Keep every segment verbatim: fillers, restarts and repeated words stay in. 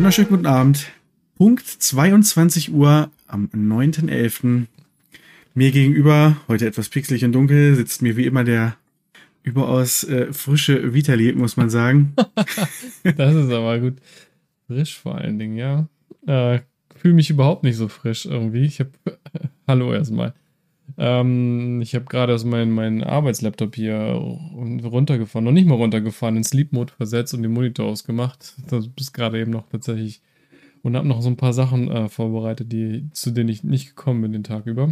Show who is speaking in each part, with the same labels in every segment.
Speaker 1: wunderschönen guten Abend. Punkt zweiundzwanzig Uhr am neunten elften Mir gegenüber, heute etwas pixelig und dunkel, sitzt mir wie immer der überaus äh, frische Vitali, muss man sagen.
Speaker 2: Das ist aber gut. Frisch vor allen Dingen, ja. Äh, fühle mich überhaupt nicht so frisch irgendwie. Ich habe Hallo erstmal. Ähm, ich habe gerade aus meinem mein Arbeitslaptop hier runtergefahren, noch nicht mal runtergefahren, in Sleep Mode versetzt und den Monitor ausgemacht. Das ist gerade eben noch tatsächlich. Und habe noch so ein paar Sachen äh, vorbereitet, die, zu denen ich nicht gekommen bin den Tag über.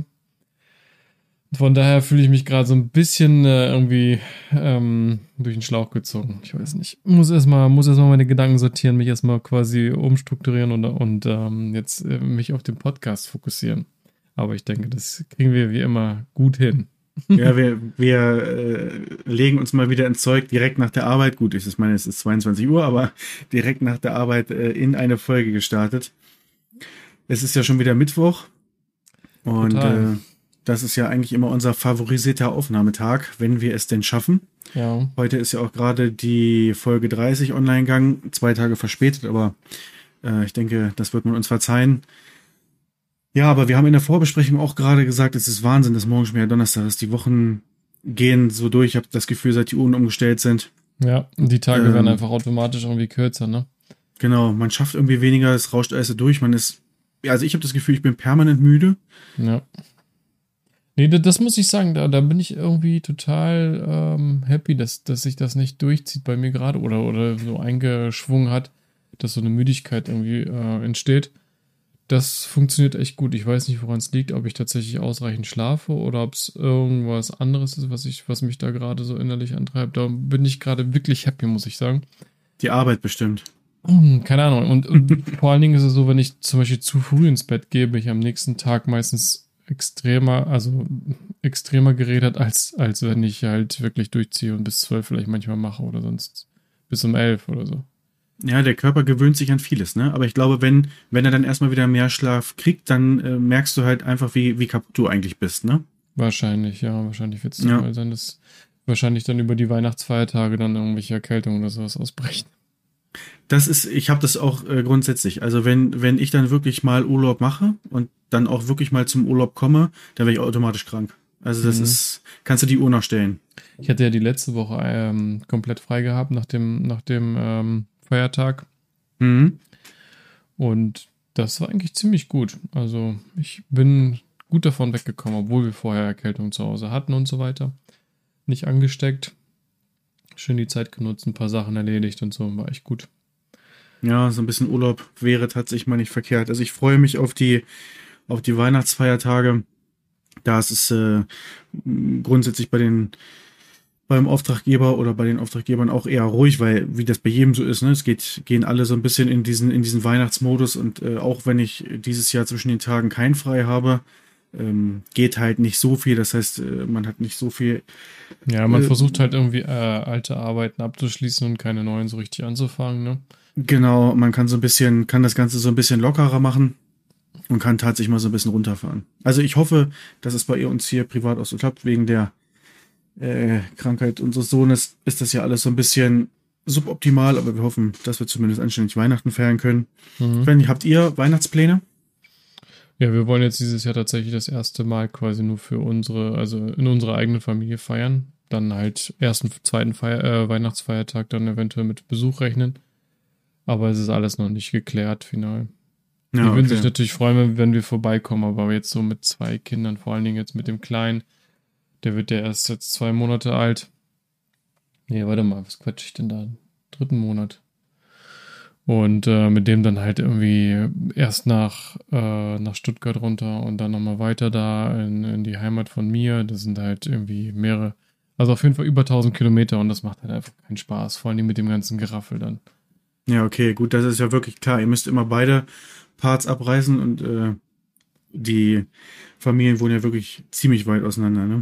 Speaker 2: Von daher fühle ich mich gerade so ein bisschen äh, irgendwie ähm, durch den Schlauch gezogen. Ich weiß nicht. Muss erstmal muss erstmal meine Gedanken sortieren, mich erstmal quasi umstrukturieren und, und ähm, jetzt äh, mich auf den Podcast fokussieren. Aber ich denke, das kriegen wir wie immer gut hin.
Speaker 1: Ja, wir, wir äh, legen uns mal wieder ins Zeug direkt nach der Arbeit. Gut, ich meine, es ist zweiundzwanzig Uhr, aber direkt nach der Arbeit äh, in eine Folge gestartet. Es ist ja schon wieder Mittwoch. Und äh, das ist ja eigentlich immer unser favorisierter Aufnahmetag, wenn wir es denn schaffen.
Speaker 2: Ja.
Speaker 1: Heute ist ja auch gerade die Folge dreißig online gegangen, zwei Tage verspätet, aber äh, ich denke, das wird man uns verzeihen. Ja, aber wir haben in der Vorbesprechung auch gerade gesagt, es ist Wahnsinn, dass morgen schon wieder Donnerstag ist. Die Wochen gehen so durch. Ich habe das Gefühl, seit die Uhren umgestellt sind.
Speaker 2: Ja, die Tage
Speaker 1: ähm,
Speaker 2: werden einfach automatisch irgendwie kürzer, ne?
Speaker 1: Genau, man schafft irgendwie weniger, es rauscht alles so durch. Man ist, ja, also ich habe das Gefühl, ich bin permanent müde.
Speaker 2: Ja. Nee, das muss ich sagen, da, da bin ich irgendwie total ähm, happy, dass, dass sich das nicht durchzieht bei mir gerade oder, oder so eingeschwungen hat, dass so eine Müdigkeit irgendwie äh, entsteht. Das funktioniert echt gut. Ich weiß nicht, woran es liegt, ob ich tatsächlich ausreichend schlafe oder ob es irgendwas anderes ist, was ich, was mich da gerade so innerlich antreibt. Da bin ich gerade wirklich happy, muss ich sagen.
Speaker 1: Die Arbeit bestimmt.
Speaker 2: Keine Ahnung. Und, und vor allen Dingen ist es so, wenn ich zum Beispiel zu früh ins Bett gehe, bin ich am nächsten Tag meistens extremer, also extremer geredet, als, als wenn ich halt wirklich durchziehe und bis zwölf vielleicht manchmal mache oder sonst bis um elf oder so.
Speaker 1: Ja, der Körper gewöhnt sich an vieles, ne? Aber ich glaube, wenn, wenn er dann erstmal wieder mehr Schlaf kriegt, dann äh, merkst du halt einfach, wie, wie kaputt du eigentlich bist, ne?
Speaker 2: Wahrscheinlich, ja. Wahrscheinlich wird es
Speaker 1: ja.
Speaker 2: mal sein, dass wahrscheinlich dann über die Weihnachtsfeiertage dann irgendwelche Erkältungen oder sowas ausbrechen.
Speaker 1: Das ist, ich habe das auch äh, grundsätzlich. Also wenn, wenn ich dann wirklich mal Urlaub mache und dann auch wirklich mal zum Urlaub komme, dann werde ich automatisch krank. Also das mhm. ist, kannst du die Uhr noch stellen.
Speaker 2: Ich hatte ja die letzte Woche ähm, komplett frei gehabt nach dem, nach dem ähm, Feiertag.
Speaker 1: Mhm.
Speaker 2: Und das war eigentlich ziemlich gut. Also ich bin gut davon weggekommen, obwohl wir vorher Erkältung zu Hause hatten und so weiter. Nicht angesteckt. Schön die Zeit genutzt, ein paar Sachen erledigt und so, war echt gut.
Speaker 1: Ja, so ein bisschen Urlaub wäre tatsächlich mal nicht verkehrt. Also ich freue mich auf die, auf die Weihnachtsfeiertage. Da ist es äh, grundsätzlich bei den beim Auftraggeber oder bei den Auftraggebern auch eher ruhig, weil wie das bei jedem so ist, ne, es geht, gehen alle so ein bisschen in diesen, in diesen Weihnachtsmodus und äh, auch wenn ich dieses Jahr zwischen den Tagen kein frei habe, ähm, geht halt nicht so viel, das heißt, äh, man hat nicht so viel.
Speaker 2: Ja, man
Speaker 1: äh,
Speaker 2: versucht halt irgendwie äh, alte Arbeiten abzuschließen und keine neuen so richtig anzufangen, ne?
Speaker 1: Genau, man kann so ein bisschen, kann das Ganze so ein bisschen lockerer machen und kann tatsächlich mal so ein bisschen runterfahren. Also ich hoffe, dass es bei uns hier privat auch so klappt, wegen der Äh, Krankheit unseres Sohnes ist das ja alles so ein bisschen suboptimal, aber wir hoffen, dass wir zumindest anständig Weihnachten feiern können.
Speaker 2: Mhm.
Speaker 1: Wenn, habt ihr Weihnachtspläne?
Speaker 2: Ja, wir wollen jetzt dieses Jahr tatsächlich das erste Mal quasi nur für unsere, also in unserer eigenen Familie feiern. Dann halt ersten, zweiten Feier, äh, Weihnachtsfeiertag dann eventuell mit Besuch rechnen. Aber es ist alles noch nicht geklärt, final.
Speaker 1: Ja,
Speaker 2: die würden
Speaker 1: okay.
Speaker 2: sich natürlich freuen, wenn, wenn wir vorbeikommen, aber jetzt so mit zwei Kindern, vor allen Dingen jetzt mit dem Kleinen, der wird ja erst jetzt zwei Monate alt. Nee, warte mal, was quatsch ich denn da? Dritten Monat. Und äh, mit dem dann halt irgendwie erst nach, äh, nach Stuttgart runter und dann nochmal weiter da in, in die Heimat von mir. Das sind halt irgendwie mehrere, also auf jeden Fall über tausend Kilometer und das macht halt einfach keinen Spaß, vor allem mit dem ganzen Geraffel dann.
Speaker 1: Ja, okay, gut, das ist ja wirklich klar. Ihr müsst immer beide Parts abreißen und äh, die Familien wohnen ja wirklich ziemlich weit auseinander, ne?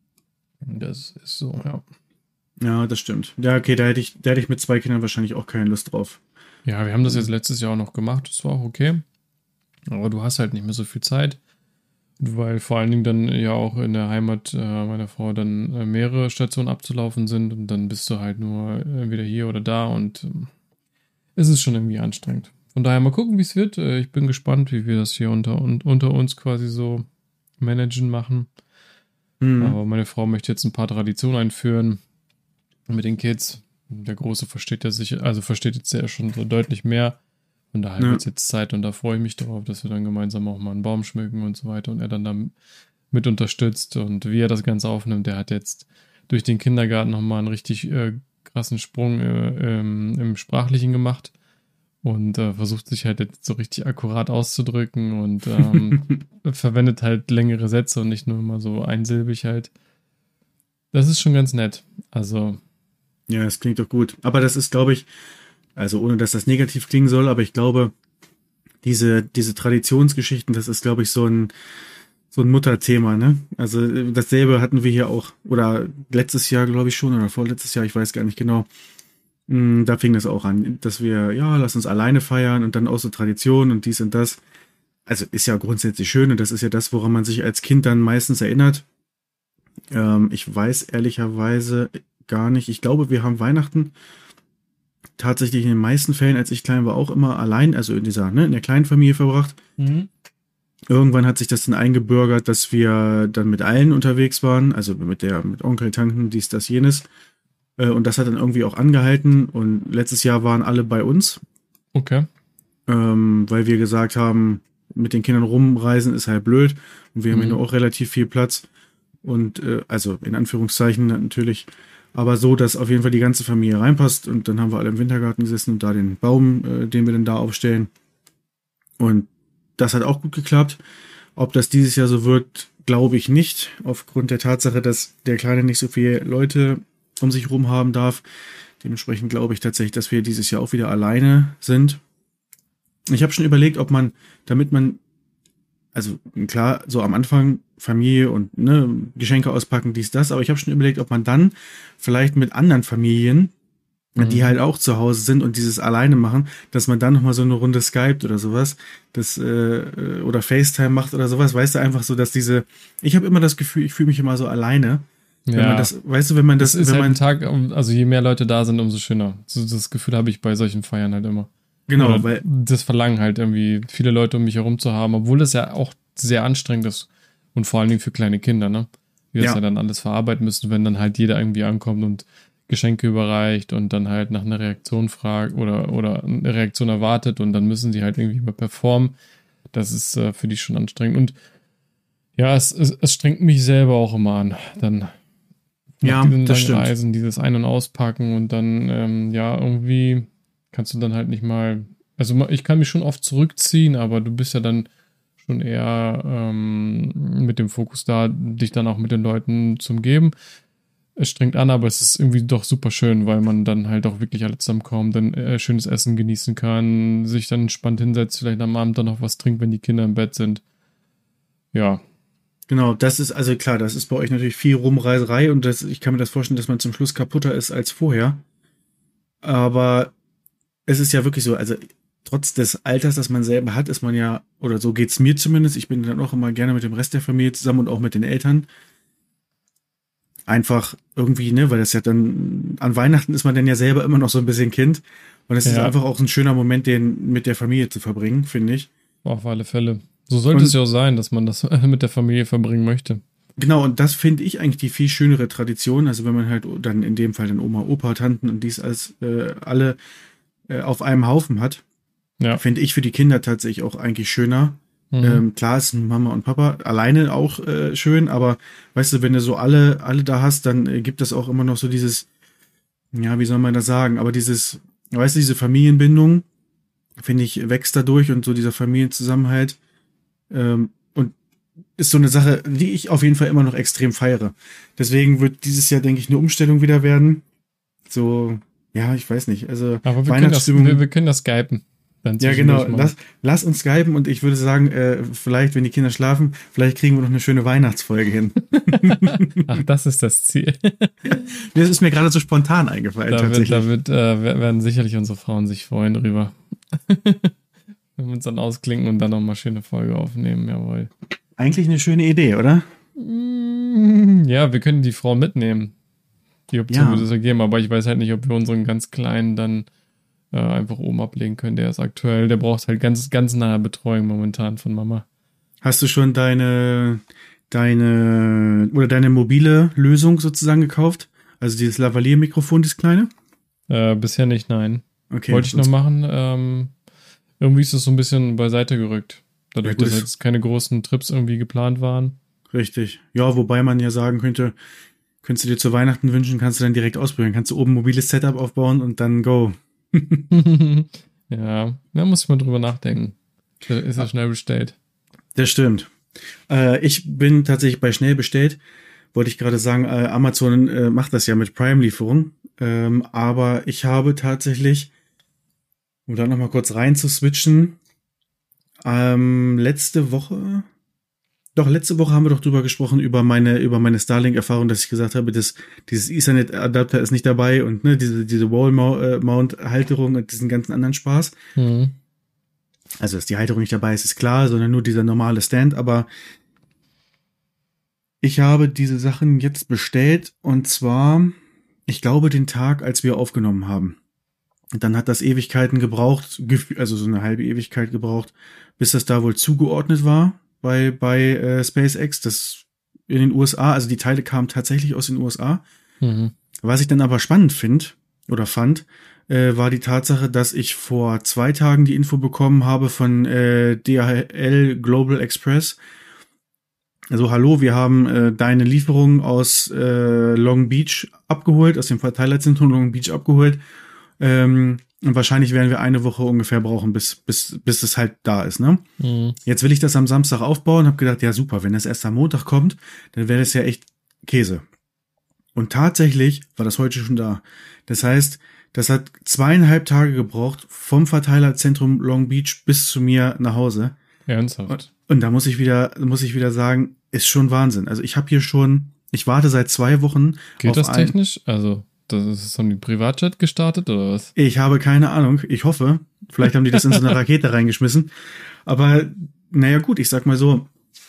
Speaker 2: Das ist so, ja.
Speaker 1: Ja, das stimmt. Ja, okay, da hätte ich, da hätte ich mit zwei Kindern wahrscheinlich auch keine Lust drauf.
Speaker 2: Ja, wir haben das jetzt letztes Jahr auch noch gemacht, das war auch okay. Aber du hast halt nicht mehr so viel Zeit, weil vor allen Dingen dann ja auch in der Heimat äh, meiner Frau dann äh, mehrere Stationen abzulaufen sind und dann bist du halt nur entweder hier oder da und äh, es ist schon irgendwie anstrengend. von daher mal gucken, wie es wird. Äh, ich bin gespannt, wie wir das hier unter, un, unter uns quasi so managen machen. Mhm. Aber meine Frau möchte jetzt ein paar Traditionen einführen mit den Kids. Der Große versteht ja sich, also versteht jetzt ja schon so deutlich mehr. Und daher ja. wird es jetzt Zeit und da freue ich mich darauf, dass wir dann gemeinsam auch mal einen Baum schmücken und so weiter und er dann da mit unterstützt und wie er das Ganze aufnimmt. Der hat jetzt durch den Kindergarten nochmal einen richtig äh, krassen Sprung äh, ähm, im Sprachlichen gemacht und äh, versucht sich halt jetzt so richtig akkurat auszudrücken und ähm, verwendet halt längere Sätze und nicht nur immer so einsilbig halt. Das ist schon ganz nett. Also
Speaker 1: ja, das klingt doch gut. Aber das ist, glaube ich, also ohne dass das negativ klingen soll, aber ich glaube, diese, diese Traditionsgeschichten, das ist, glaube ich, so ein, so ein Mutterthema, ne? Also dasselbe hatten wir hier auch, oder letztes Jahr, glaube ich schon, oder vorletztes Jahr, ich weiß gar nicht genau. Da fing das auch an, dass wir, ja, lass uns alleine feiern und dann auch so Tradition und dies und das. Also ist ja grundsätzlich schön und das ist ja das, woran man sich als Kind dann meistens erinnert. Ähm, ich weiß ehrlicherweise gar nicht. Ich glaube, wir haben Weihnachten tatsächlich in den meisten Fällen, als ich klein war, auch immer allein, also in dieser, ne, in der kleinen Familie verbracht. Mhm. Irgendwann hat sich das dann eingebürgert, dass wir dann mit allen unterwegs waren, also mit der, mit Onkel, Tanten, dies, das, jenes. Und das hat dann irgendwie auch angehalten und letztes Jahr waren alle bei uns.
Speaker 2: Okay.
Speaker 1: Ähm, weil wir gesagt haben, mit den Kindern rumreisen ist halt blöd und wir mhm. haben ja auch relativ viel Platz und äh, also in Anführungszeichen natürlich, aber so, dass auf jeden Fall die ganze Familie reinpasst und dann haben wir alle im Wintergarten gesessen und da den Baum, äh, den wir dann da aufstellen und das hat auch gut geklappt. Ob das dieses Jahr so wird, glaube ich nicht, aufgrund der Tatsache, dass der Kleine nicht so viele Leute um sich rum haben darf. Dementsprechend glaube ich tatsächlich, dass wir dieses Jahr auch wieder alleine sind. Ich habe schon überlegt, ob man, damit man, also klar, so am Anfang Familie und ne, Geschenke auspacken, dies, das, aber ich habe schon überlegt, ob man dann vielleicht mit anderen Familien, mhm. die halt auch zu Hause sind und dieses alleine machen, dass man dann nochmal so eine Runde Skype oder sowas, das äh, oder FaceTime macht oder sowas, weißt du, einfach so, dass diese, ich habe immer das Gefühl, ich fühle mich immer so alleine. Wenn
Speaker 2: ja,
Speaker 1: man das, weißt du, wenn man das,
Speaker 2: das ist
Speaker 1: wenn
Speaker 2: halt
Speaker 1: man
Speaker 2: ein Tag, also je mehr Leute da sind, umso schöner. So, das Gefühl habe ich bei solchen Feiern halt immer.
Speaker 1: Genau,
Speaker 2: Oder
Speaker 1: weil
Speaker 2: das Verlangen halt irgendwie viele Leute um mich herum zu haben, obwohl das ja auch sehr anstrengend ist und vor allen Dingen für kleine Kinder, ne? Die das ja, ja dann alles verarbeiten müssen, wenn dann halt jeder irgendwie ankommt und Geschenke überreicht und dann halt nach einer Reaktion fragt oder oder eine Reaktion erwartet und dann müssen sie halt irgendwie mal performen. Das ist äh, für die schon anstrengend und ja, es, es, es strengt mich selber auch immer an, dann
Speaker 1: ja,
Speaker 2: diesen
Speaker 1: das
Speaker 2: langen
Speaker 1: stimmt.
Speaker 2: Reisen, dieses Ein- und Auspacken und dann, ähm, ja, irgendwie kannst du dann halt nicht mal, also ich kann mich schon oft zurückziehen, aber du bist ja dann schon eher ähm, mit dem Fokus da, dich dann auch mit den Leuten zu umgeben. Es strengt an, aber es ist irgendwie doch super schön, weil man dann halt auch wirklich alle zusammenkommt, dann äh, schönes Essen genießen kann, sich dann entspannt hinsetzt, vielleicht am Abend dann noch was trinkt, wenn die Kinder im Bett sind. Ja.
Speaker 1: Genau, das ist, also klar, das ist bei euch natürlich viel Rumreiserei und das, ich kann mir das vorstellen, dass man zum Schluss kaputter ist als vorher. Aber es ist ja wirklich so, also trotz des Alters, das man selber hat, ist man ja, oder so geht's mir zumindest, ich bin dann auch immer gerne mit dem Rest der Familie zusammen und auch mit den Eltern. Einfach irgendwie, ne, weil das ja dann, an Weihnachten ist man dann ja selber immer noch so ein bisschen Kind und es ja. ist einfach auch ein schöner Moment, den mit der Familie zu verbringen, finde ich.
Speaker 2: Auf alle Fälle. So sollte und, es ja auch sein, dass man das mit der Familie verbringen möchte.
Speaker 1: Genau, und das finde ich eigentlich die viel schönere Tradition. Also wenn man halt dann in dem Fall dann Oma, Opa, Tanten und dies als äh, alle äh, auf einem Haufen hat, ja. finde ich für die Kinder tatsächlich auch eigentlich schöner. Mhm. Ähm, klar ist Mama und Papa alleine auch äh, schön, aber weißt du, wenn du so alle alle da hast, dann äh, gibt es auch immer noch so dieses, ja, wie soll man das sagen, aber dieses, weißt du, diese Familienbindung, finde ich, wächst dadurch und so dieser Familienzusammenhalt. Ähm, und ist so eine Sache, die ich auf jeden Fall immer noch extrem feiere. Deswegen wird dieses Jahr, denke ich, eine Umstellung wieder werden. So, ja, ich weiß nicht. Also
Speaker 2: aber wir können das, wir, wir können das skypen.
Speaker 1: Ja, genau. Lass, lass uns skypen und ich würde sagen, äh, vielleicht, wenn die Kinder schlafen, vielleicht kriegen wir noch eine schöne Weihnachtsfolge hin.
Speaker 2: Ach, das ist das Ziel.
Speaker 1: Das ist mir gerade so spontan eingefallen.
Speaker 2: Da,
Speaker 1: tatsächlich.
Speaker 2: Wird, da wird, äh, werden sicherlich unsere Frauen sich freuen drüber. Wenn wir uns dann ausklinken und dann noch mal schöne Folge aufnehmen, jawohl.
Speaker 1: Eigentlich eine schöne Idee, oder?
Speaker 2: Ja, wir können die Frauen mitnehmen. Die Option
Speaker 1: ja.
Speaker 2: würde es ergeben, aber ich weiß halt nicht, ob wir unseren ganz Kleinen dann äh, einfach oben ablegen können. Der ist aktuell, der braucht halt ganz, ganz nahe Betreuung momentan von Mama.
Speaker 1: Hast du schon deine, deine, oder deine mobile Lösung sozusagen gekauft? Also dieses Lavalier-Mikrofon, dieses kleine?
Speaker 2: Äh, bisher nicht, nein.
Speaker 1: Okay.
Speaker 2: Wollte ich noch machen. Ähm, irgendwie ist es so ein bisschen beiseite gerückt. Dadurch,
Speaker 1: Ja,
Speaker 2: dass jetzt keine großen Trips irgendwie geplant waren.
Speaker 1: Richtig. Ja, wobei man ja sagen könnte, könntest du dir zu Weihnachten wünschen, kannst du dann direkt ausprobieren. Kannst du oben ein mobiles Setup aufbauen und dann go.
Speaker 2: Ja, da muss ich mal drüber nachdenken. Da ist ja schnell bestellt.
Speaker 1: Das stimmt. Äh, ich bin tatsächlich bei schnell bestellt. Wollte ich gerade sagen, äh, Amazon äh, macht das ja mit Prime-Lieferung. Ähm, aber ich habe tatsächlich, um da nochmal kurz rein zu switchen, ähm, letzte Woche, doch letzte Woche haben wir doch drüber gesprochen, über meine, über meine Starlink-Erfahrung, dass ich gesagt habe, dass dieses Ethernet-Adapter ist nicht dabei und ne, diese, diese Wall-Mount-Halterung und diesen ganzen anderen Spaß.
Speaker 2: Mhm.
Speaker 1: Also, dass die Halterung nicht dabei ist, ist klar, sondern nur dieser normale Stand, aber ich habe diese Sachen jetzt bestellt und zwar, ich glaube, den Tag, als wir aufgenommen haben. Dann hat das Ewigkeiten gebraucht, also so eine halbe Ewigkeit gebraucht, bis das da wohl zugeordnet war bei bei äh, SpaceX, das in den U S A, also die Teile kamen tatsächlich aus den U S A.
Speaker 2: Mhm.
Speaker 1: Was ich dann aber spannend finde oder fand, äh, war die Tatsache, dass ich vor zwei Tagen die Info bekommen habe von äh, D H L Global Express. Also hallo, wir haben äh, deine Lieferung aus äh, Long Beach abgeholt, aus dem Verteilerzentrum Long Beach abgeholt. Ähm, und wahrscheinlich werden wir eine Woche ungefähr brauchen, bis bis bis es halt da ist, ne?
Speaker 2: Mhm.
Speaker 1: Jetzt will ich das am Samstag aufbauen, habe gedacht, ja super, wenn das erst am Montag kommt, dann wäre das ja echt Käse. Und tatsächlich war das heute schon da. Das heißt, das hat zweieinhalb Tage gebraucht vom Verteilerzentrum Long Beach bis zu mir nach Hause.
Speaker 2: Ernsthaft?
Speaker 1: Und, und da muss ich wieder muss ich wieder sagen, ist schon Wahnsinn. Also ich habe hier schon, ich warte seit zwei Wochen.
Speaker 2: Geht
Speaker 1: auf
Speaker 2: das
Speaker 1: ein,
Speaker 2: technisch? Also das ist, haben die Privatjet gestartet oder was?
Speaker 1: Ich habe keine Ahnung. Ich hoffe. Vielleicht haben die das in so eine Rakete reingeschmissen. Aber naja gut, ich sag mal so,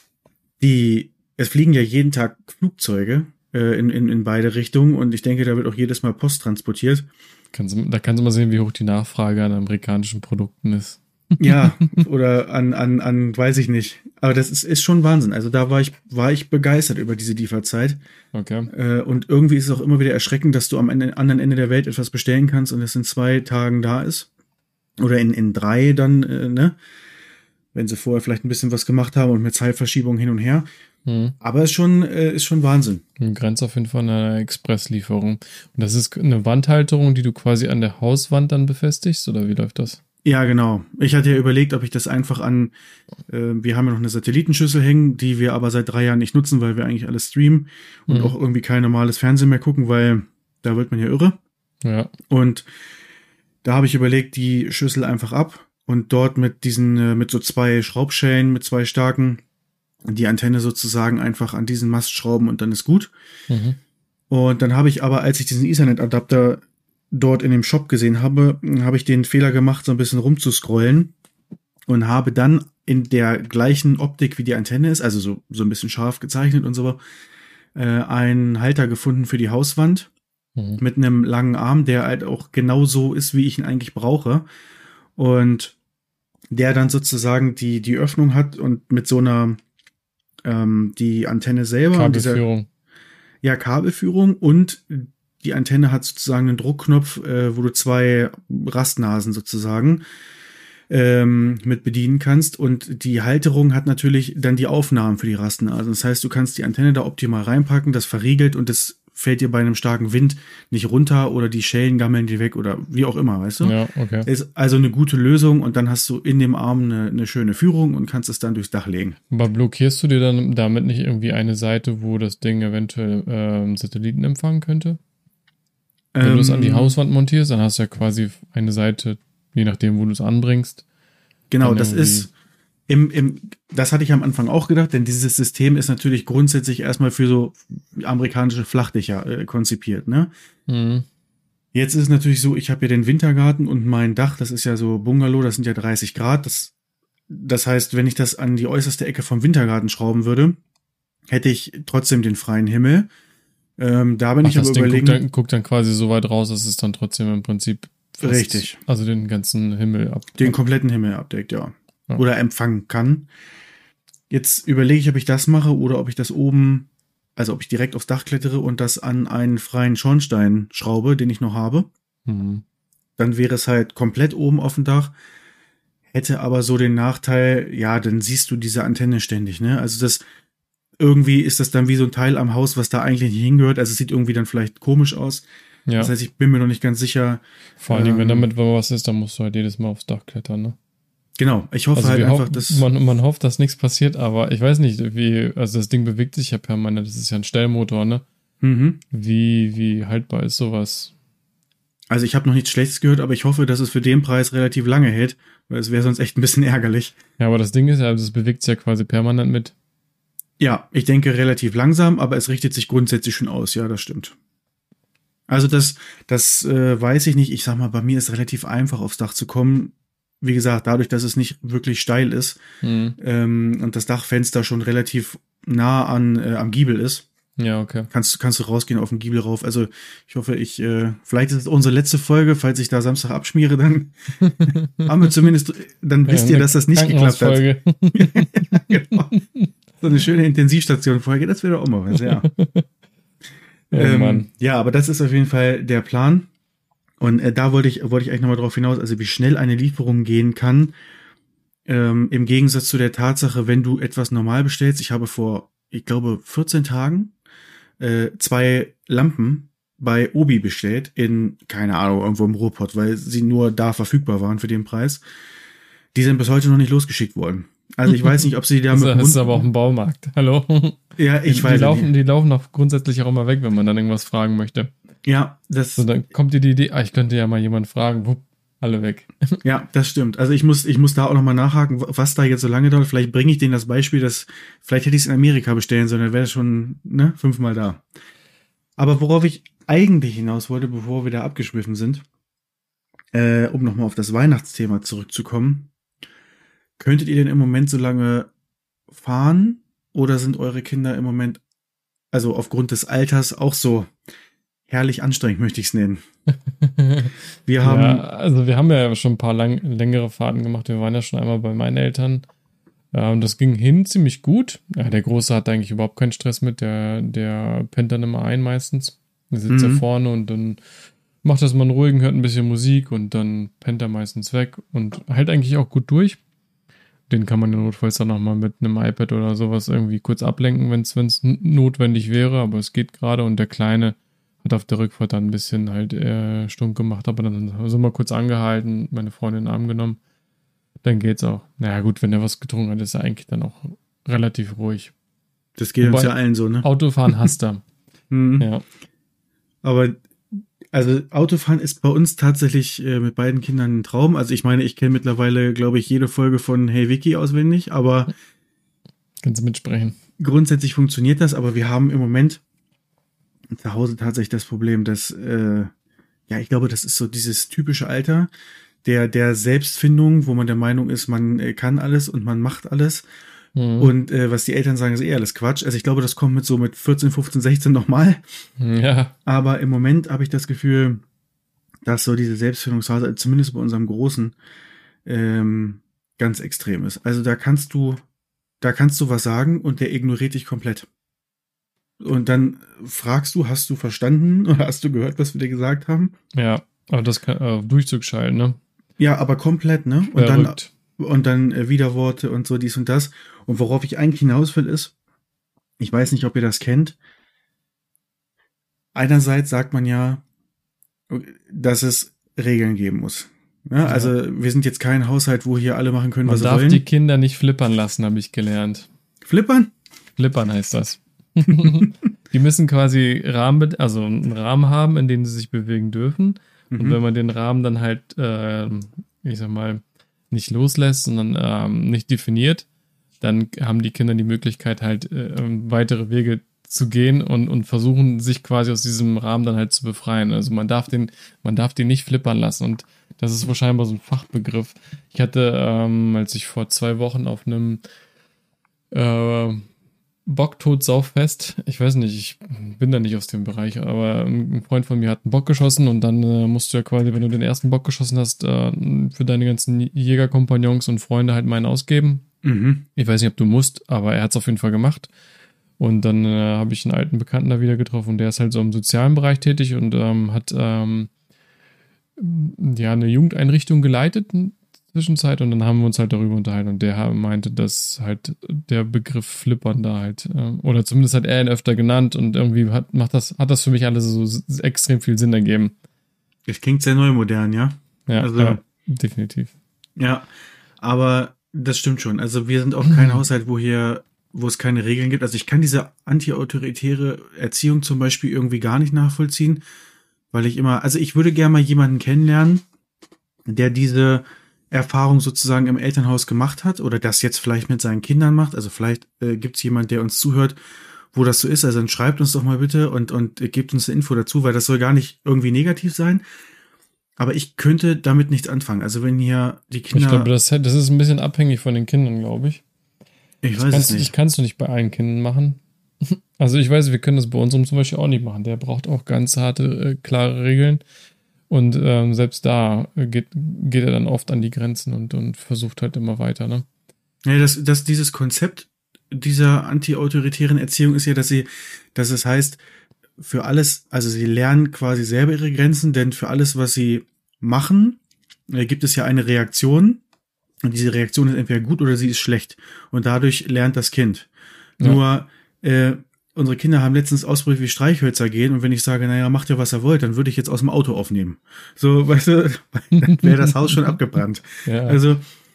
Speaker 1: die, es fliegen ja jeden Tag Flugzeuge äh, in, in, in beide Richtungen und ich denke, da wird auch jedes Mal Post transportiert.
Speaker 2: Kannst du, da kannst du mal sehen, wie hoch die Nachfrage an amerikanischen Produkten ist.
Speaker 1: Ja, oder an, an, an, weiß ich nicht. Aber das ist, ist schon Wahnsinn. Also da war ich, war ich begeistert über diese Lieferzeit.
Speaker 2: Okay.
Speaker 1: Äh, und irgendwie ist es auch immer wieder erschreckend, dass du am Ende, anderen Ende der Welt etwas bestellen kannst und es in zwei Tagen da ist. Oder in, in drei dann, äh, ne? Wenn sie vorher vielleicht ein bisschen was gemacht haben und mit Zeitverschiebung hin und her.
Speaker 2: Mhm.
Speaker 1: Aber es ist schon, äh, ist schon Wahnsinn.
Speaker 2: Grenzt auf jeden Fall eine Expresslieferung. Und das ist eine Wandhalterung, die du quasi an der Hauswand dann befestigst, oder wie läuft das?
Speaker 1: Ja, genau. Ich hatte ja überlegt, ob ich das einfach an, äh, wir haben ja noch eine Satellitenschüssel hängen, die wir aber seit drei Jahren nicht nutzen, weil wir eigentlich alles streamen und
Speaker 2: Mhm.
Speaker 1: auch irgendwie kein normales Fernsehen mehr gucken, weil da wird man ja irre.
Speaker 2: Ja.
Speaker 1: Und da habe ich überlegt, die Schüssel einfach ab und dort mit diesen, äh, mit so zwei Schraubschellen, mit zwei starken, die Antenne sozusagen einfach an diesen Mast schrauben und dann ist gut.
Speaker 2: Mhm.
Speaker 1: Und dann habe ich aber, als ich diesen Ethernet-Adapter dort in dem Shop gesehen habe, habe ich den Fehler gemacht, so ein bisschen rumzuscrollen und habe dann in der gleichen Optik wie die Antenne ist, also so, so ein bisschen scharf gezeichnet und so, äh, einen Halter gefunden für die Hauswand
Speaker 2: Mhm.
Speaker 1: mit einem langen Arm, der halt auch genau so ist, wie ich ihn eigentlich brauche und der dann sozusagen die, die Öffnung hat und mit so einer, ähm, die Antenne selber und dieser,
Speaker 2: Kabelführung.
Speaker 1: ja, Kabelführung und die Antenne hat sozusagen einen Druckknopf, äh, wo du zwei Rastnasen sozusagen ähm, mit bedienen kannst. Und die Halterung hat natürlich dann die Aufnahmen für die Rastnasen. Das heißt, du kannst die Antenne da optimal reinpacken, das verriegelt und das fällt dir bei einem starken Wind nicht runter oder die Schellen gammeln dir weg oder wie auch immer, weißt du?
Speaker 2: Ja, okay.
Speaker 1: Ist also eine gute Lösung und dann hast du in dem Arm eine, eine schöne Führung und kannst es dann durchs Dach legen.
Speaker 2: Aber blockierst du dir dann damit nicht irgendwie eine Seite, wo das Ding eventuell ähm, Satelliten empfangen könnte? Wenn du es an die
Speaker 1: Ähm,
Speaker 2: Hauswand montierst, dann hast du ja quasi eine Seite, je nachdem, wo du es anbringst.
Speaker 1: Genau,
Speaker 2: dann
Speaker 1: das
Speaker 2: irgendwie-
Speaker 1: ist im, im, das hatte ich am Anfang auch gedacht, denn dieses System ist natürlich grundsätzlich erstmal für so amerikanische Flachdächer äh, konzipiert, ne?
Speaker 2: Mhm.
Speaker 1: Jetzt ist es natürlich so, ich habe ja den Wintergarten und mein Dach, das ist ja so Bungalow, das sind ja dreißig Grad. Das, das heißt, wenn ich das an die äußerste Ecke vom Wintergarten schrauben würde, hätte ich trotzdem den freien Himmel. Ähm, da bin
Speaker 2: Ach,
Speaker 1: ich aber
Speaker 2: das Ding
Speaker 1: überlegen.
Speaker 2: guckt dann, guckt dann quasi so weit raus, dass es dann trotzdem im Prinzip fast,
Speaker 1: Richtig.
Speaker 2: Also den ganzen Himmel ab.
Speaker 1: Den kompletten Himmel abdeckt, ja.
Speaker 2: Ja.
Speaker 1: Oder empfangen kann. Jetzt überlege ich, ob ich das mache oder ob ich das oben, also ob ich direkt aufs Dach klettere und das an einen freien Schornstein schraube, den ich noch habe.
Speaker 2: Mhm.
Speaker 1: Dann wäre es halt komplett oben auf dem Dach. Hätte aber so den Nachteil, ja, dann siehst du diese Antenne ständig, ne? Also das, irgendwie ist das dann wie so ein Teil am Haus, was da eigentlich nicht hingehört. Also es sieht irgendwie dann vielleicht komisch aus.
Speaker 2: Ja.
Speaker 1: Das heißt, ich bin mir noch nicht ganz sicher.
Speaker 2: Vor allen Dingen, wenn
Speaker 1: ähm,
Speaker 2: damit was ist, dann musst du halt jedes Mal aufs Dach klettern, ne?
Speaker 1: Genau, ich hoffe
Speaker 2: Also
Speaker 1: halt
Speaker 2: wir
Speaker 1: einfach,
Speaker 2: hoffen,
Speaker 1: dass...
Speaker 2: man, man hofft, dass nichts passiert, aber ich weiß nicht, wie, also das Ding bewegt sich ja permanent, das ist ja ein Stellmotor, ne?
Speaker 1: Mhm.
Speaker 2: Wie, wie haltbar ist sowas?
Speaker 1: Also ich habe noch nichts Schlechtes gehört, aber ich hoffe, dass es für den Preis relativ lange hält, weil es wäre sonst echt ein bisschen ärgerlich.
Speaker 2: Ja, aber das Ding ist ja, das bewegt sich ja quasi permanent mit.
Speaker 1: Ja, ich denke relativ langsam, aber es richtet sich grundsätzlich schon aus, ja, das stimmt. Also das, das äh, weiß ich nicht. Ich sag mal, bei mir ist relativ einfach aufs Dach zu kommen. Wie gesagt, dadurch, dass es nicht wirklich steil ist
Speaker 2: Mhm.
Speaker 1: ähm, und das Dachfenster schon relativ nah an äh, am Giebel ist,
Speaker 2: Ja, okay.
Speaker 1: kannst, kannst du rausgehen auf den Giebel rauf. Also ich hoffe, ich, äh, vielleicht ist es unsere letzte Folge, falls ich da Samstag abschmiere, dann haben wir zumindest, dann wisst
Speaker 2: Ja,
Speaker 1: ihr, dass das nicht geklappt hat.
Speaker 2: Krankenhausfolge.
Speaker 1: Genau. So eine schöne Intensivstation-Folge, das wäre doch auch mal was, ja.
Speaker 2: Oh
Speaker 1: ähm,
Speaker 2: Mann.
Speaker 1: ja, aber das ist auf jeden Fall der Plan. Und äh, da wollte ich, wollte ich eigentlich nochmal drauf hinaus, also wie schnell eine Lieferung gehen kann, ähm, im Gegensatz zu der Tatsache, wenn du etwas normal bestellst. Ich habe vor, ich glaube, vierzehn Tagen äh, zwei Lampen bei Obi bestellt, in, keine Ahnung, irgendwo im Ruhrpott, weil sie nur da verfügbar waren für den Preis. Die sind bis heute noch nicht losgeschickt worden. Also ich weiß nicht, ob sie da
Speaker 2: Das,
Speaker 1: mit dem
Speaker 2: das ist
Speaker 1: Hund-
Speaker 2: aber auch ein Baumarkt. Hallo?
Speaker 1: Ja, ich
Speaker 2: die,
Speaker 1: weiß
Speaker 2: die laufen,
Speaker 1: nicht.
Speaker 2: die laufen auch grundsätzlich auch immer weg, wenn man dann irgendwas fragen möchte.
Speaker 1: Ja, das,
Speaker 2: So, dann kommt dir die Idee, ah, ich könnte ja mal jemand fragen, wupp, alle weg.
Speaker 1: ja, das stimmt. Also ich muss, ich muss da auch noch mal nachhaken, was da jetzt so lange dauert. Vielleicht bringe ich denen das Beispiel, dass vielleicht hätte ich es in Amerika bestellen sollen, dann wäre es schon ne, fünfmal da. Aber worauf ich eigentlich hinaus wollte, bevor wir da abgeschwiffen sind, äh, um nochmal auf das Weihnachtsthema zurückzukommen, könntet ihr denn im Moment so lange fahren oder sind eure Kinder im Moment, also aufgrund des Alters, auch so herrlich anstrengend, möchte ich es nennen? Wir haben,
Speaker 2: Ja, also wir haben ja schon ein paar lang, längere Fahrten gemacht. Wir waren ja schon einmal bei meinen Eltern. Ja, und das ging hin ziemlich gut. Ja, der Große hat eigentlich überhaupt keinen Stress mit. Der, der pennt dann immer ein meistens. Der sitzt
Speaker 1: Mhm.
Speaker 2: ja vorne und dann macht das mal einen ruhigen, hört ein bisschen Musik und dann pennt er meistens weg und hält eigentlich auch gut durch. Den kann man ja notfalls dann nochmal mit einem iPad oder sowas irgendwie kurz ablenken, wenn es notwendig wäre. Aber es geht gerade und der Kleine hat auf der Rückfahrt dann ein bisschen halt äh, stumm gemacht, aber dann sind wir kurz angehalten, meine Freundin in den Arm genommen. Dann geht's auch. Naja gut, wenn er was getrunken hat, ist er eigentlich dann auch relativ ruhig.
Speaker 1: das geht uns
Speaker 2: Wobei-
Speaker 1: ja allen so, ne?
Speaker 2: Autofahren hasst er.
Speaker 1: Mhm.
Speaker 2: Ja.
Speaker 1: Aber also Autofahren ist bei uns tatsächlich äh, mit beiden Kindern ein Traum. Also ich meine, ich kenne mittlerweile, glaube ich, jede Folge von Hey Vicky auswendig, aber
Speaker 2: Kannst du mitsprechen.
Speaker 1: grundsätzlich funktioniert das. Aber wir haben im Moment zu Hause tatsächlich das Problem, dass, äh, ja, ich glaube, das ist so dieses typische Alter der, der Selbstfindung, wo man der Meinung ist, man äh, kann alles und man macht alles.
Speaker 2: Mhm.
Speaker 1: Und äh, was die Eltern sagen, ist eh alles Quatsch. Also ich glaube, das kommt mit so mit vierzehn, fünfzehn, sechzehn nochmal.
Speaker 2: Ja.
Speaker 1: Aber im Moment habe ich das Gefühl, dass so diese Selbstfindungsphase, zumindest bei unserem Großen, ähm, ganz extrem ist. Also da kannst du, da kannst du was sagen und der ignoriert dich komplett. Und dann fragst du, hast du verstanden oder hast du gehört, was wir dir gesagt haben?
Speaker 2: Ja. Aber das kann äh, Durchzug schalten, ne?
Speaker 1: Ja, aber komplett, ne? Und dann,
Speaker 2: Verrückt.
Speaker 1: und dann äh, Widerworte und so dies und das. Und worauf ich eigentlich hinaus will, ist, ich weiß nicht, ob ihr das kennt. Einerseits sagt man ja, dass es Regeln geben muss. Ja, also wir sind jetzt kein Haushalt, wo hier alle machen können,
Speaker 2: Man
Speaker 1: was sie
Speaker 2: darf
Speaker 1: wollen.
Speaker 2: die Kinder nicht flippern lassen, habe ich gelernt.
Speaker 1: Flippern?
Speaker 2: Flippern heißt das. Die müssen quasi Rahmen, also einen Rahmen haben, in dem sie sich bewegen dürfen. Und
Speaker 1: Mhm.
Speaker 2: wenn man den Rahmen dann halt, ähm, ich sag mal, nicht loslässt, sondern ähm, nicht definiert, dann haben die Kinder die Möglichkeit halt äh, weitere Wege zu gehen und, und versuchen sich quasi aus diesem Rahmen dann halt zu befreien. Also man darf den, man darf den nicht flippern lassen und das ist wahrscheinlich so ein Fachbegriff. Ich hatte, ähm, als ich vor zwei Wochen auf einem äh, Bock tot saufest. Ich weiß nicht, ich bin da nicht aus dem Bereich, aber ein Freund von mir hat einen Bock geschossen und dann äh, musst du ja quasi, wenn du den ersten Bock geschossen hast, äh, für deine ganzen Jägerkompagnons und Freunde halt meinen ausgeben.
Speaker 1: Mhm.
Speaker 2: Ich weiß nicht, ob du musst, aber er hat es auf jeden Fall gemacht. Und dann äh, habe ich einen alten Bekannten da wieder getroffen und der ist halt so im sozialen Bereich tätig und ähm, hat ähm, ja eine Jugendeinrichtung geleitet in der Zwischenzeit und dann haben wir uns halt darüber unterhalten und der meinte, dass halt der Begriff Flippern da halt, äh, oder zumindest hat er ihn öfter genannt und irgendwie hat, macht das, hat das für mich alles so s- extrem viel Sinn ergeben.
Speaker 1: Es klingt sehr neu modern, ja?
Speaker 2: Ja,
Speaker 1: Also,
Speaker 2: ja, definitiv.
Speaker 1: ja, aber das stimmt schon. Also wir sind auch kein Haushalt, wo hier, wo es keine Regeln gibt. Also ich kann diese anti-autoritäre Erziehung zum Beispiel irgendwie gar nicht nachvollziehen, weil ich immer, also ich würde gerne mal jemanden kennenlernen, der diese Erfahrung sozusagen im Elternhaus gemacht hat oder das jetzt vielleicht mit seinen Kindern macht. Also vielleicht äh, gibt es jemand, der uns zuhört, wo das so ist. Also dann schreibt uns doch mal bitte und, und äh, gebt uns eine Info dazu, weil das soll gar nicht irgendwie negativ sein. Aber ich könnte damit nichts anfangen. Also wenn hier die Kinder...
Speaker 2: Ich glaube, das, das ist ein bisschen abhängig von den Kindern, glaube ich.
Speaker 1: Ich
Speaker 2: Das
Speaker 1: weiß
Speaker 2: kannst,
Speaker 1: es nicht.
Speaker 2: Ich kannst du nicht bei allen Kindern machen. Also ich weiß, wir können das bei unserem zum Beispiel auch nicht machen. Der braucht auch ganz harte, äh, klare Regeln. Und ähm, selbst da geht, geht er dann oft an die Grenzen und, und versucht halt immer weiter, ne?
Speaker 1: Ja, das, das, dieses Konzept dieser anti-autoritären Erziehung ist ja, dass sie, dass es heißt, für alles, also sie lernen quasi selber ihre Grenzen, denn für alles, was sie machen, äh, gibt es ja eine Reaktion. Und diese Reaktion ist entweder gut oder sie ist schlecht. Und dadurch lernt das Kind.
Speaker 2: Ja.
Speaker 1: Nur, äh, unsere Kinder haben letztens ausprobiert, wie Streichhölzer gehen. Und wenn ich sage, naja, macht ja, was ihr wollt, dann würde ich jetzt aus dem Auto aufnehmen. So, weißt du, dann wäre das Haus schon abgebrannt.
Speaker 2: Ja.
Speaker 1: Also,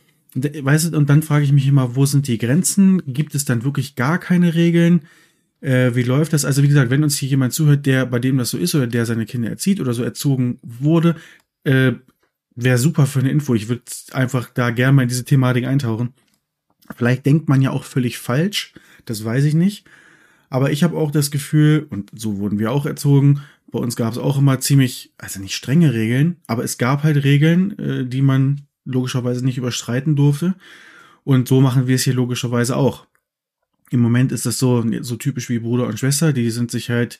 Speaker 1: d- weißt du, und dann frage ich mich immer, wo sind die Grenzen? Gibt es dann wirklich gar keine Regeln? Äh, wie läuft das? Also, wie gesagt, wenn uns hier jemand zuhört, der, bei dem das so ist oder der seine Kinder erzieht oder so erzogen wurde, äh, wäre super für eine Info. Ich würde einfach da gerne mal in diese Thematik eintauchen. Vielleicht denkt man ja auch völlig falsch, das weiß ich nicht. Aber ich habe auch das Gefühl, und so wurden wir auch erzogen, bei uns gab es auch immer ziemlich, also nicht strenge Regeln, aber es gab halt Regeln, äh, die man logischerweise nicht überschreiten durfte. Und so machen wir es hier logischerweise auch. Im Moment ist das so, so typisch wie Bruder und Schwester, die sind sich halt,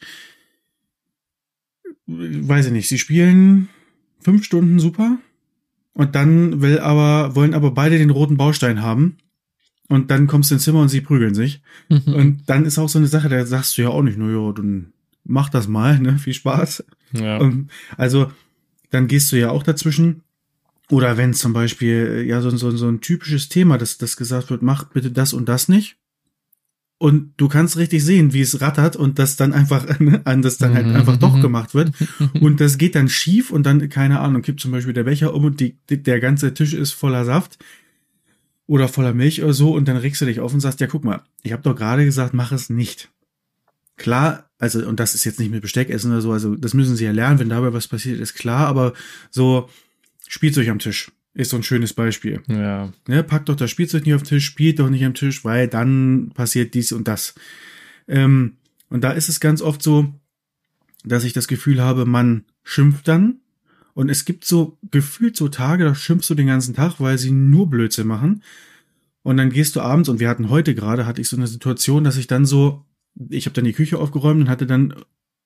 Speaker 1: weiß ich nicht, sie spielen fünf Stunden super und dann will aber, wollen aber beide den roten Baustein haben. Und dann kommst du ins Zimmer und sie prügeln sich. Und dann ist auch so eine Sache, da sagst du ja auch nicht, nur ja, dann mach das mal, ne, viel Spaß.
Speaker 2: Ja.
Speaker 1: Und also, dann gehst du ja auch dazwischen. Oder wenn zum Beispiel, ja, so, so, so ein typisches Thema, dass, dass gesagt wird, mach bitte das und das nicht. Und du kannst richtig sehen, wie es rattert und das dann einfach, ne, an das dann halt einfach doch gemacht wird. Und das geht dann schief und dann, keine Ahnung, kippt zum Beispiel der Becher um und die, die, der ganze Tisch ist voller Saft. Oder voller Milch oder so und dann regst du dich auf und sagst, ja, guck mal, ich habe doch gerade gesagt, mach es nicht. Klar, also, und das ist jetzt nicht mit Besteckessen oder so, also das müssen sie ja lernen, wenn dabei was passiert, ist klar, aber so Spielzeug am Tisch ist so ein schönes Beispiel.
Speaker 2: Ja.
Speaker 1: Ne, packt doch das Spielzeug nicht auf den Tisch, spielt doch nicht am Tisch, weil dann passiert dies und das. Ähm, und da ist es ganz oft so, dass ich das Gefühl habe, man schimpft dann. Und es gibt so gefühlt so Tage, da schimpfst du den ganzen Tag, weil sie nur Blödsinn machen. Und dann gehst du abends, und wir hatten heute gerade, hatte ich so eine Situation, dass ich dann so, ich habe dann die Küche aufgeräumt und hatte dann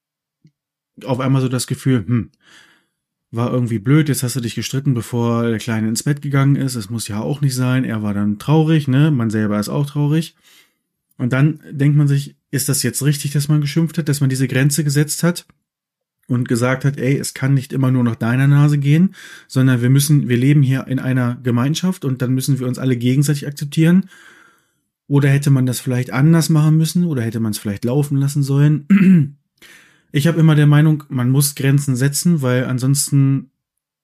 Speaker 1: auf einmal so das Gefühl, hm, war irgendwie blöd, jetzt hast du dich gestritten, bevor der Kleine ins Bett gegangen ist. Es muss ja auch nicht sein. Er war dann traurig, ne? Man selber ist auch traurig. Und dann denkt man sich, ist das jetzt richtig, dass man geschimpft hat, dass man diese Grenze gesetzt hat? Und gesagt hat, ey, es kann nicht immer nur nach deiner Nase gehen, sondern wir müssen, wir leben hier in einer Gemeinschaft und dann müssen wir uns alle gegenseitig akzeptieren. Oder hätte man das vielleicht anders machen müssen oder hätte man es vielleicht laufen lassen sollen? Ich habe immer der Meinung, man muss Grenzen setzen, weil ansonsten,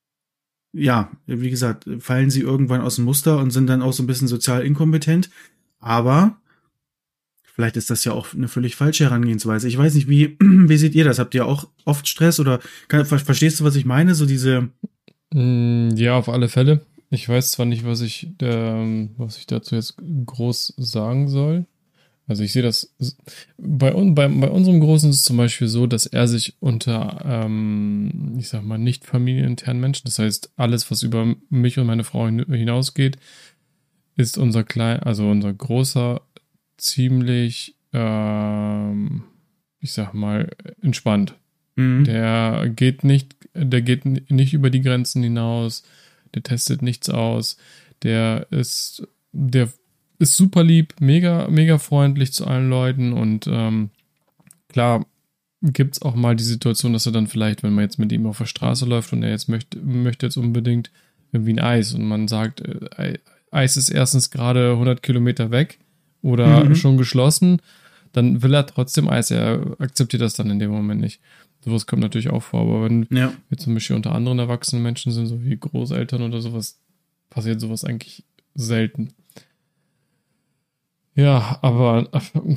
Speaker 1: ja, wie gesagt, fallen sie irgendwann aus dem Muster und sind dann auch so ein bisschen sozial inkompetent. Aber vielleicht ist das ja auch eine völlig falsche Herangehensweise. Ich weiß nicht, wie, wie seht ihr das? Habt ihr auch oft Stress oder kann, ver- verstehst du, was ich meine? So diese.
Speaker 2: Mm, Ja, auf alle Fälle. Ich weiß zwar nicht, was ich, ähm, was ich dazu jetzt groß sagen soll. Also ich sehe das, bei, un, bei, bei unserem Großen ist es zum Beispiel so, dass er sich unter, ähm, ich sag mal, nicht familienintern Menschen, das heißt, alles, was über mich und meine Frau hin- hinausgeht, ist unser Klein, also unser Großer ziemlich ähm, ich sag mal, entspannt.
Speaker 1: Mhm.
Speaker 2: Der geht nicht, der geht nicht über die Grenzen hinaus, der testet nichts aus, der ist, der ist super lieb, mega, mega freundlich zu allen Leuten und ähm, klar gibt es auch mal die Situation, dass er dann vielleicht, wenn man jetzt mit ihm auf der Straße läuft und er jetzt möchte, möchte jetzt unbedingt irgendwie ein Eis und man sagt, äh, Eis ist erstens gerade hundert Kilometer weg oder
Speaker 1: Mhm.
Speaker 2: schon geschlossen, dann will er trotzdem Eis, er akzeptiert das dann in dem Moment nicht. Sowas kommt natürlich auch vor, aber wenn
Speaker 1: Ja.
Speaker 2: wir zum Beispiel unter anderen erwachsenen Menschen sind, so wie Großeltern oder sowas, passiert sowas eigentlich selten. Ja, aber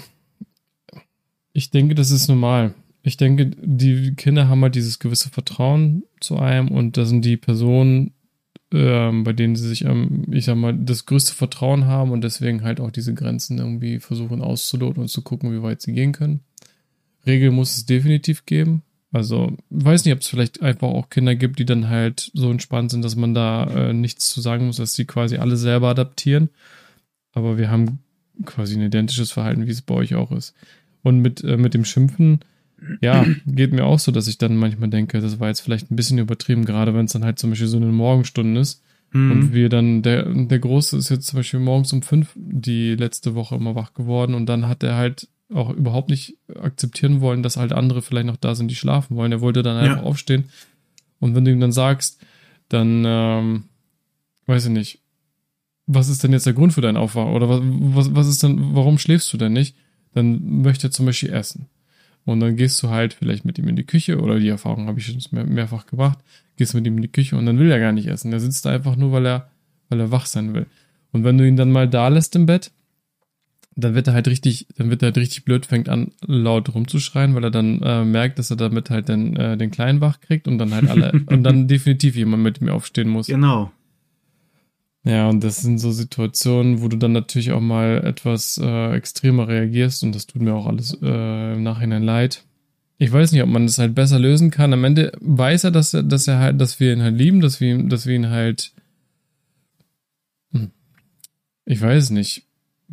Speaker 2: ich denke, das ist normal. Ich denke, die Kinder haben halt dieses gewisse Vertrauen zu einem und das sind die Personen, ähm, bei denen sie sich, ähm, ich sag mal, das größte Vertrauen haben und deswegen halt auch diese Grenzen irgendwie versuchen auszuloten und zu gucken, wie weit sie gehen können. Regeln muss es definitiv geben. Also, ich weiß nicht, ob es vielleicht einfach auch Kinder gibt, die dann halt so entspannt sind, dass man da äh, nichts zu sagen muss, dass sie quasi alle selber adaptieren. Aber wir haben quasi ein identisches Verhalten, wie es bei euch auch ist. Und mit, äh, mit dem Schimpfen, ja, geht mir auch so, dass ich dann manchmal denke, das war jetzt vielleicht ein bisschen übertrieben, gerade wenn es dann halt zum Beispiel so eine Morgenstunde ist.
Speaker 1: Mhm.
Speaker 2: Und wir dann, der, der Große ist jetzt zum Beispiel morgens um fünf die letzte Woche immer wach geworden und dann hat er halt auch überhaupt nicht akzeptieren wollen, dass halt andere vielleicht noch da sind, die schlafen wollen. Er wollte dann einfach
Speaker 1: Ja.
Speaker 2: aufstehen. Und wenn du ihm dann sagst, dann, ähm, weiß ich nicht, was ist denn jetzt der Grund für deinen Aufwachen? Oder was, was, was ist denn, warum schläfst du denn nicht? Dann möchte er zum Beispiel essen. Und dann gehst du halt vielleicht mit ihm in die Küche, oder die Erfahrung habe ich schon mehr, mehrfach gemacht, gehst mit ihm in die Küche und dann will er gar nicht essen. Der sitzt da einfach nur, weil er, weil er wach sein will. Und wenn du ihn dann mal da lässt im Bett, dann wird er halt richtig, dann wird er halt richtig blöd, fängt an laut rumzuschreien, weil er dann äh, merkt, dass er damit halt den, äh, den Kleinen wach kriegt und dann halt alle, und dann definitiv jemand mit mir aufstehen muss.
Speaker 1: Genau.
Speaker 2: Ja, und das sind so Situationen, wo du dann natürlich auch mal etwas äh, extremer reagierst und das tut mir auch alles äh, im Nachhinein leid. Ich weiß nicht, ob man das halt besser lösen kann. Am Ende weiß er, dass er, dass er halt, dass wir ihn halt lieben, dass wir, dass wir ihn halt, hm, ich weiß es nicht.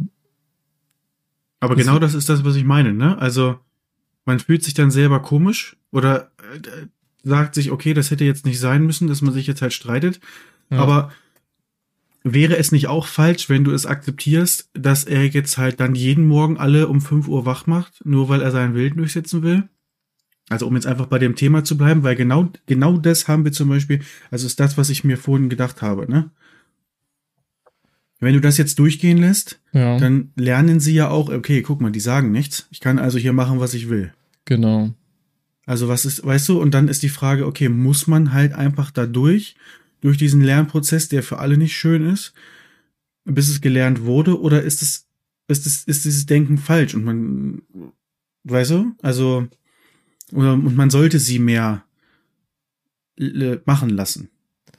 Speaker 1: Aber
Speaker 2: Das-
Speaker 1: genau das ist das, was ich meine, ne? Also, man fühlt sich dann selber komisch oder äh, sagt sich, okay, das hätte jetzt nicht sein müssen, dass man sich jetzt halt streitet.
Speaker 2: Ja.
Speaker 1: Aber wäre es nicht auch falsch, wenn du es akzeptierst, dass er jetzt halt dann jeden Morgen alle um fünf Uhr wach macht, nur weil er seinen Willen durchsetzen will? Also um jetzt einfach bei dem Thema zu bleiben, weil genau, genau das haben wir zum Beispiel, also ist das, was ich mir vorhin gedacht habe, ne? Wenn du das jetzt durchgehen lässt,
Speaker 2: Ja,
Speaker 1: dann lernen sie ja auch, okay, guck mal, die sagen nichts. Ich kann also hier machen, was ich will.
Speaker 2: genau.
Speaker 1: Also was ist, weißt du, und dann ist die Frage, okay, muss man halt einfach da durch, durch diesen Lernprozess, der für alle nicht schön ist, bis es gelernt wurde, oder ist es, ist es, ist dieses Denken falsch und man, weißt du, also, oder, und man sollte sie mehr äh, machen lassen.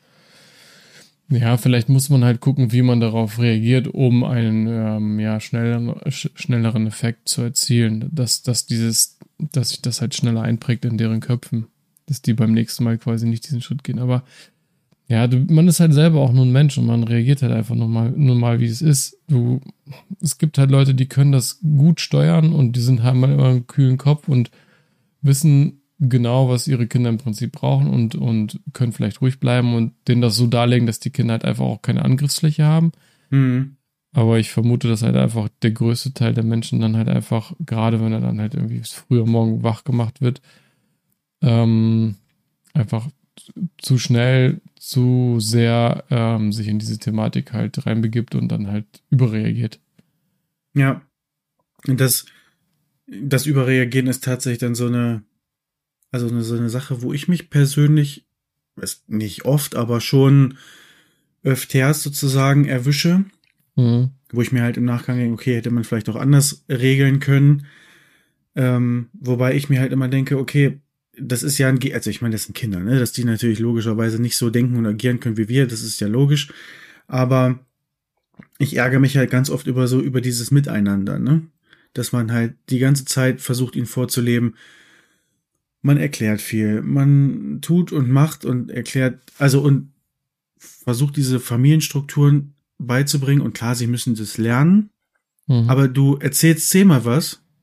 Speaker 2: Ja, vielleicht muss man halt gucken, wie man darauf reagiert, um einen ähm, ja, schnelleren, sch schnelleren Effekt zu erzielen. Dass, dass dieses, dass sich das halt schneller einprägt in deren Köpfen. Dass die beim nächsten Mal quasi nicht diesen Schritt gehen. Aber ja, du, man ist halt selber auch nur ein Mensch und man reagiert halt einfach nur mal, nur mal, wie es ist. Du, es gibt halt Leute, die können das gut steuern und die sind halt mal immer einen kühlen Kopf und wissen genau, was ihre Kinder im Prinzip brauchen und, und können vielleicht ruhig bleiben und denen das so darlegen, dass die Kinder halt einfach auch keine Angriffsfläche haben.
Speaker 1: Mhm.
Speaker 2: Aber ich vermute, dass halt einfach der größte Teil der Menschen dann halt einfach, gerade wenn er dann halt irgendwie früher morgen wach gemacht wird, ähm, einfach zu schnell, zu sehr ähm, sich in diese Thematik halt reinbegibt und dann halt überreagiert.
Speaker 1: Ja. Und das, das Überreagieren ist tatsächlich dann so eine, also eine, so eine Sache, wo ich mich persönlich, ist nicht oft, aber schon öfters sozusagen erwische,
Speaker 2: Mhm.
Speaker 1: wo ich mir halt im Nachgang denke, okay, hätte man vielleicht auch anders regeln können. Ähm, wobei ich mir halt immer denke, okay, das ist ja ein, Ge also ich meine, das sind Kinder, ne, dass die natürlich logischerweise nicht so denken und agieren können wie wir, das ist ja logisch. Aber ich ärgere mich halt ganz oft über so, über dieses Miteinander, ne, dass man halt die ganze Zeit versucht, ihn vorzuleben. Man erklärt viel, man tut und macht und erklärt, also und versucht diese Familienstrukturen beizubringen und klar, sie müssen das lernen,
Speaker 2: Mhm.
Speaker 1: aber du erzählst zehnmal was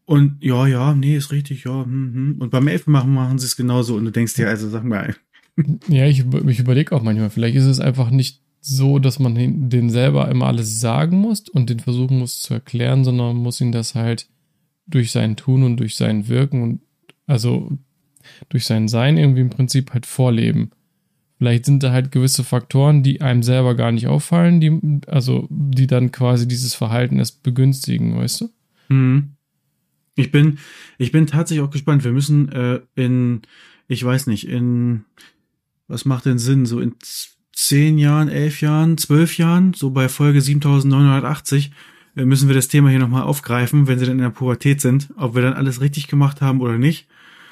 Speaker 1: Und ja, ja, nee, ist richtig, ja. Hm, hm. Und beim Elfenmachen machen sie es genauso. Und du denkst dir, also sag mal,
Speaker 2: Ja, ich, ich überlege auch manchmal, vielleicht ist es einfach nicht so, dass man den, den selber immer alles sagen muss und den versuchen muss zu erklären, sondern man muss ihn das halt durch sein Tun und durch sein Wirken und also durch sein Sein irgendwie im Prinzip halt vorleben. Vielleicht sind da halt gewisse Faktoren, die einem selber gar nicht auffallen, die, also die dann quasi dieses Verhalten erst begünstigen, weißt du?
Speaker 1: hm. Ich bin, ich bin tatsächlich auch gespannt. Wir müssen äh, in, ich weiß nicht, in, was macht denn Sinn? So in z- zehn Jahren, elf Jahren, zwölf Jahren, so bei Folge siebentausendneunhundertachtzig, äh, müssen wir das Thema hier nochmal aufgreifen, wenn sie dann in der Pubertät sind, ob wir dann alles richtig gemacht haben oder nicht.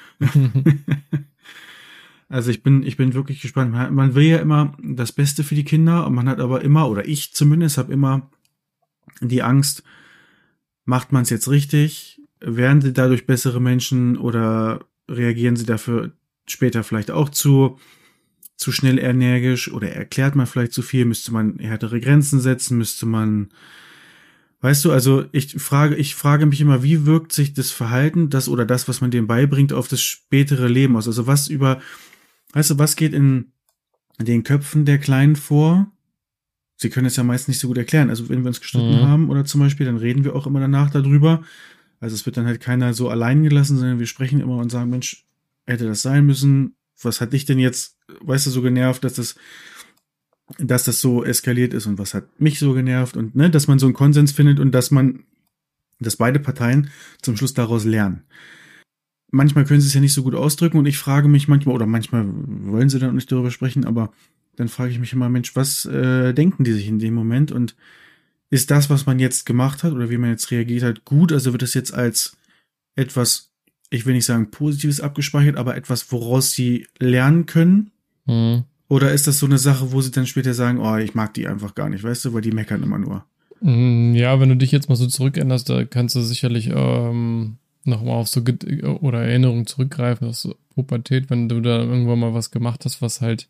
Speaker 1: Also ich bin, ich bin wirklich gespannt. Man, man will ja immer das Beste für die Kinder und man hat aber immer, oder ich zumindest, habe immer die Angst, macht man es jetzt richtig? Werden sie dadurch bessere Menschen oder reagieren sie dafür später vielleicht auch zu, zu schnell energisch oder erklärt man vielleicht zu viel? Müsste man härtere Grenzen setzen? Müsste man, weißt du, also ich frage, ich frage mich immer, wie wirkt sich das Verhalten, das oder das, was man dem beibringt, auf das spätere Leben aus? Also was über, weißt du, was geht in den Köpfen der Kleinen vor? Sie können es ja meist nicht so gut erklären. Also wenn wir uns gestritten
Speaker 2: Mhm.
Speaker 1: haben oder zum Beispiel, dann reden wir auch immer danach darüber. Also es wird dann halt keiner so allein gelassen, sondern wir sprechen immer und sagen, Mensch, hätte das sein müssen? Was hat dich denn jetzt, weißt du, so genervt, dass das, dass das so eskaliert ist und was hat mich so genervt und ne, dass man so einen Konsens findet und dass man, dass beide Parteien zum Schluss daraus lernen. Manchmal können sie es ja nicht so gut ausdrücken und ich frage mich manchmal, oder manchmal wollen sie dann auch nicht darüber sprechen, aber dann frage ich mich immer, Mensch, was äh, denken die sich in dem Moment und ist das, was man jetzt gemacht hat oder wie man jetzt reagiert hat, gut? Also wird das jetzt als etwas, ich will nicht sagen Positives abgespeichert, aber etwas, woraus sie lernen können?
Speaker 2: Mhm.
Speaker 1: Oder ist das so eine Sache, wo sie dann später sagen, oh, ich mag die einfach gar nicht, weißt du, weil die meckern immer nur.
Speaker 2: Mm, Ja, wenn du dich jetzt mal so zurückerinnerst, da kannst du sicherlich ähm, nochmal auf so Ged- oder Erinnerungen zurückgreifen, aus so Pubertät, wenn du da irgendwann mal was gemacht hast, was halt,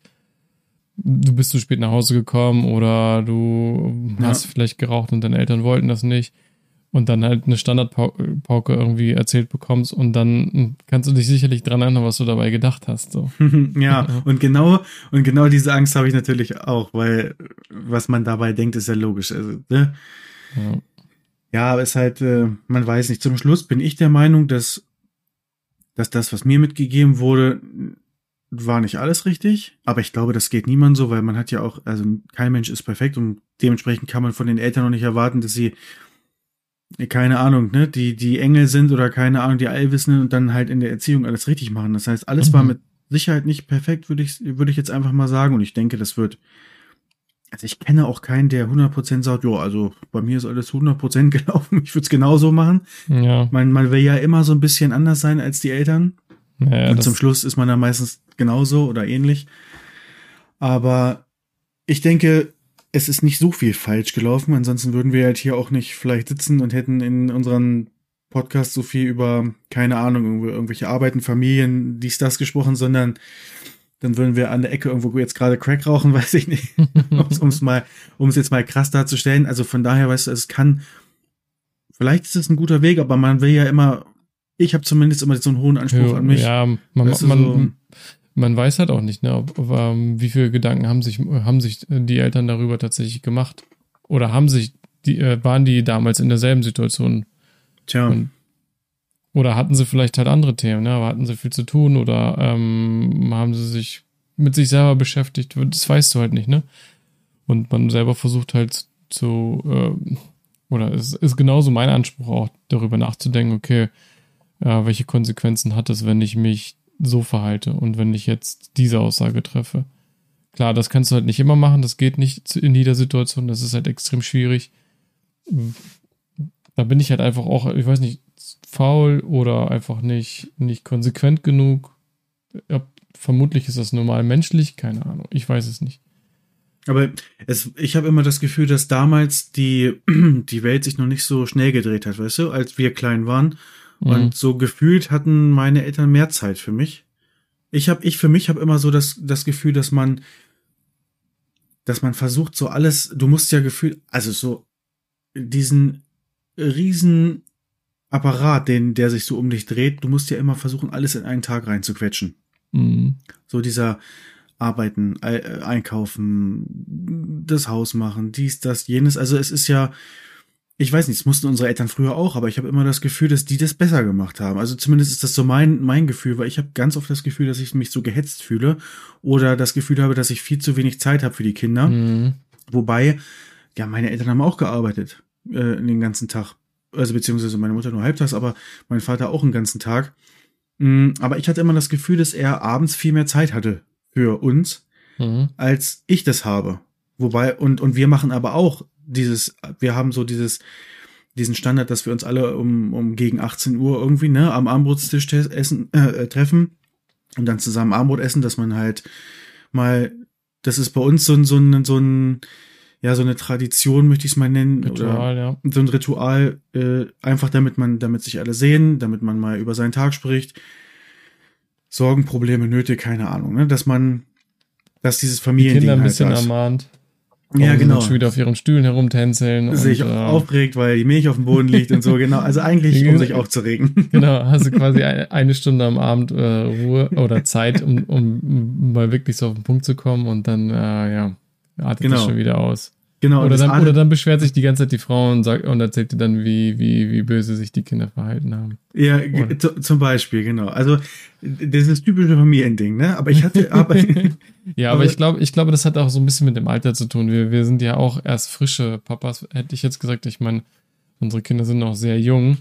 Speaker 2: du bist zu spät nach Hause gekommen oder du
Speaker 1: Ja.
Speaker 2: hast vielleicht geraucht und deine Eltern wollten das nicht und dann halt eine Standardpauke irgendwie erzählt bekommst und dann kannst du dich sicherlich dran erinnern, was du dabei gedacht hast. So.
Speaker 1: Ja, und genau, und genau diese Angst habe ich natürlich auch, weil was man dabei denkt, ist ja logisch. Also, ne?
Speaker 2: Ja.
Speaker 1: Ja, aber es ist halt, äh, man weiß nicht. Zum Schluss bin ich der Meinung, dass, dass das, was mir mitgegeben wurde, war nicht alles richtig. Aber ich glaube, das geht niemand so, weil man hat ja auch, also kein Mensch ist perfekt und dementsprechend kann man von den Eltern noch nicht erwarten, dass sie, keine Ahnung, ne, die, die Engel sind oder keine Ahnung, die Allwissenden und dann halt in der Erziehung alles richtig machen. Das heißt, alles war
Speaker 2: Mhm.
Speaker 1: mit Sicherheit nicht perfekt, würde ich, würde ich jetzt einfach mal sagen. Und ich denke, das wird, also ich kenne auch keinen, der hundert Prozent sagt, jo, also bei mir ist alles hundert Prozent gelaufen, ich würde es genauso machen.
Speaker 2: Ja,
Speaker 1: Man, man will ja immer so ein bisschen anders sein als die Eltern.
Speaker 2: naja,
Speaker 1: Und zum
Speaker 2: das,
Speaker 1: Schluss ist man dann meistens genauso oder ähnlich. Aber ich denke, es ist nicht so viel falsch gelaufen. Ansonsten würden wir halt hier auch nicht vielleicht sitzen und hätten in unseren Podcast so viel über, keine Ahnung, irgendwo- irgendwelche Arbeiten, Familien, dies, das gesprochen, sondern dann würden wir an der Ecke irgendwo jetzt gerade Crack rauchen, weiß ich nicht. um es mal, um es jetzt mal krass darzustellen. Also von daher, weißt du, es kann, vielleicht ist es ein guter Weg, aber man will ja immer, ich habe zumindest immer so einen hohen Anspruch an mich.
Speaker 2: ja, man,
Speaker 1: Weißt du,
Speaker 2: man,
Speaker 1: so,
Speaker 2: man weiß halt auch nicht, ne, ob, ob, ähm, wie viele Gedanken haben sich, haben sich die Eltern darüber tatsächlich gemacht. Oder haben sich, die, äh, waren die damals in derselben Situation?
Speaker 1: tja,
Speaker 2: Und, oder hatten sie vielleicht halt andere Themen, ne? Aber hatten sie viel zu tun oder ähm, haben sie sich mit sich selber beschäftigt? Das weißt du halt nicht, ne? Und man selber versucht halt zu, äh, oder es ist genauso mein Anspruch auch, darüber nachzudenken, okay, äh, welche Konsequenzen hat es, wenn ich mich so verhalte und wenn ich jetzt diese Aussage treffe. Klar, das kannst du halt nicht immer machen, das geht nicht in jeder Situation, das ist halt extrem schwierig. Da bin ich halt einfach auch, ich weiß nicht, faul oder einfach nicht, nicht konsequent genug. Ja, vermutlich ist das normal menschlich, keine Ahnung, ich weiß es nicht.
Speaker 1: aber es, ich habe immer das Gefühl, dass damals die, die Welt sich noch nicht so schnell gedreht hat, weißt du, als wir klein waren.
Speaker 2: Mhm.
Speaker 1: Und so gefühlt hatten meine Eltern mehr Zeit für mich. Ich habe, ich für mich habe immer so das, das Gefühl, dass man, dass man versucht, so alles, du musst ja gefühlt, also so diesen riesen Apparat, den, der sich so um dich dreht, du musst ja immer versuchen, alles in einen Tag reinzuquetschen.
Speaker 2: Mhm.
Speaker 1: So dieser Arbeiten, äh, einkaufen, das Haus machen, dies, das, jenes. Also es ist ja, ich weiß nicht, das mussten unsere Eltern früher auch, aber ich habe immer das Gefühl, dass die das besser gemacht haben. Also zumindest ist das so mein mein Gefühl, weil ich habe ganz oft das Gefühl, dass ich mich so gehetzt fühle oder das Gefühl habe, dass ich viel zu wenig Zeit habe für die Kinder.
Speaker 2: Mhm.
Speaker 1: Wobei, ja, meine Eltern haben auch gearbeitet äh, den ganzen Tag. Also beziehungsweise meine Mutter nur halbtags, aber mein Vater auch den ganzen Tag. Mm, aber ich hatte immer das Gefühl, dass er abends viel mehr Zeit hatte für uns,
Speaker 2: Mhm.
Speaker 1: als ich das habe. Wobei, und, und wir machen aber auch dieses, wir haben so dieses, diesen Standard, dass wir uns alle um, um gegen achtzehn Uhr irgendwie, ne, am Abendbrotstisch te- essen, äh, treffen und dann zusammen Abendbrot essen, dass man halt mal, das ist bei uns so ein, so ein, so ein, ja, so eine Tradition, möchte ich es mal nennen.
Speaker 2: Ritual,
Speaker 1: oder
Speaker 2: ja.
Speaker 1: so ein Ritual, äh, einfach damit man, damit sich alle sehen, damit man mal über seinen Tag spricht. Sorgen, Probleme, Nöte, keine Ahnung, ne, dass man, dass dieses
Speaker 2: Die
Speaker 1: Familiending
Speaker 2: Kinder ein
Speaker 1: halt
Speaker 2: bisschen
Speaker 1: da ist.
Speaker 2: ermahnt.
Speaker 1: Ja,
Speaker 2: Warum sie
Speaker 1: genau.
Speaker 2: dann schon wieder auf ihren Stühlen herumtänzeln.
Speaker 1: Sich
Speaker 2: und, äh,
Speaker 1: aufregt, weil die Milch auf dem Boden liegt und so, genau. Also eigentlich, um sich aufzuregen.
Speaker 2: Genau, hast du quasi ein- eine Stunde am Abend äh, Ruhe oder Zeit, um, um mal wirklich so auf den Punkt zu kommen und dann, äh, ja, artet
Speaker 1: Genau.
Speaker 2: das schon wieder aus.
Speaker 1: Genau.
Speaker 2: Oder
Speaker 1: das
Speaker 2: dann,
Speaker 1: artet-
Speaker 2: oder dann beschwert sich die ganze Zeit die Frau und sagt und erzählt dir dann, wie, wie, wie böse sich die Kinder verhalten haben.
Speaker 1: Ja, g-
Speaker 2: Oder-
Speaker 1: zu- zum Beispiel, genau. Also, das ist typische Familiending, ne? Aber ich hatte, aber,
Speaker 2: Ja, aber
Speaker 1: Aber-
Speaker 2: ich glaube, ich glaube, das hat auch so ein bisschen mit dem Alter zu tun. Wir, wir sind ja auch erst frische Papas, hätte ich jetzt gesagt. Ich meine, unsere Kinder sind noch sehr jung.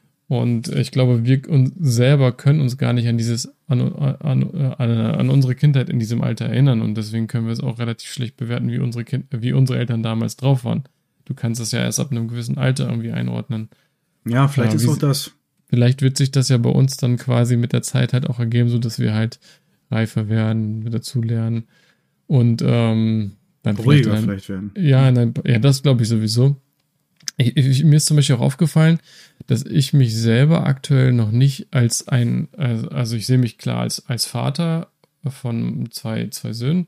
Speaker 2: Und ich glaube, wir uns selber können uns gar nicht an dieses, an, an, an, an unsere Kindheit in diesem Alter erinnern. Und deswegen können wir es auch relativ schlecht bewerten, wie unsere Kind, wie unsere Eltern damals drauf waren. Du kannst das ja erst ab einem gewissen Alter irgendwie einordnen.
Speaker 1: ja, vielleicht
Speaker 2: Ja,
Speaker 1: ist
Speaker 2: wie
Speaker 1: auch
Speaker 2: sie-
Speaker 1: das.
Speaker 2: Vielleicht wird sich das ja bei uns dann quasi mit der Zeit halt auch ergeben, so dass wir halt reifer werden, dazulernen und ähm, dann
Speaker 1: Ruhiger
Speaker 2: vielleicht,
Speaker 1: vielleicht werden.
Speaker 2: ja, nein, ja, das glaube ich sowieso. Ich, ich, mir ist zum Beispiel auch aufgefallen, dass ich mich selber aktuell noch nicht als ein, also, also ich sehe mich klar als, als Vater von zwei, zwei Söhnen,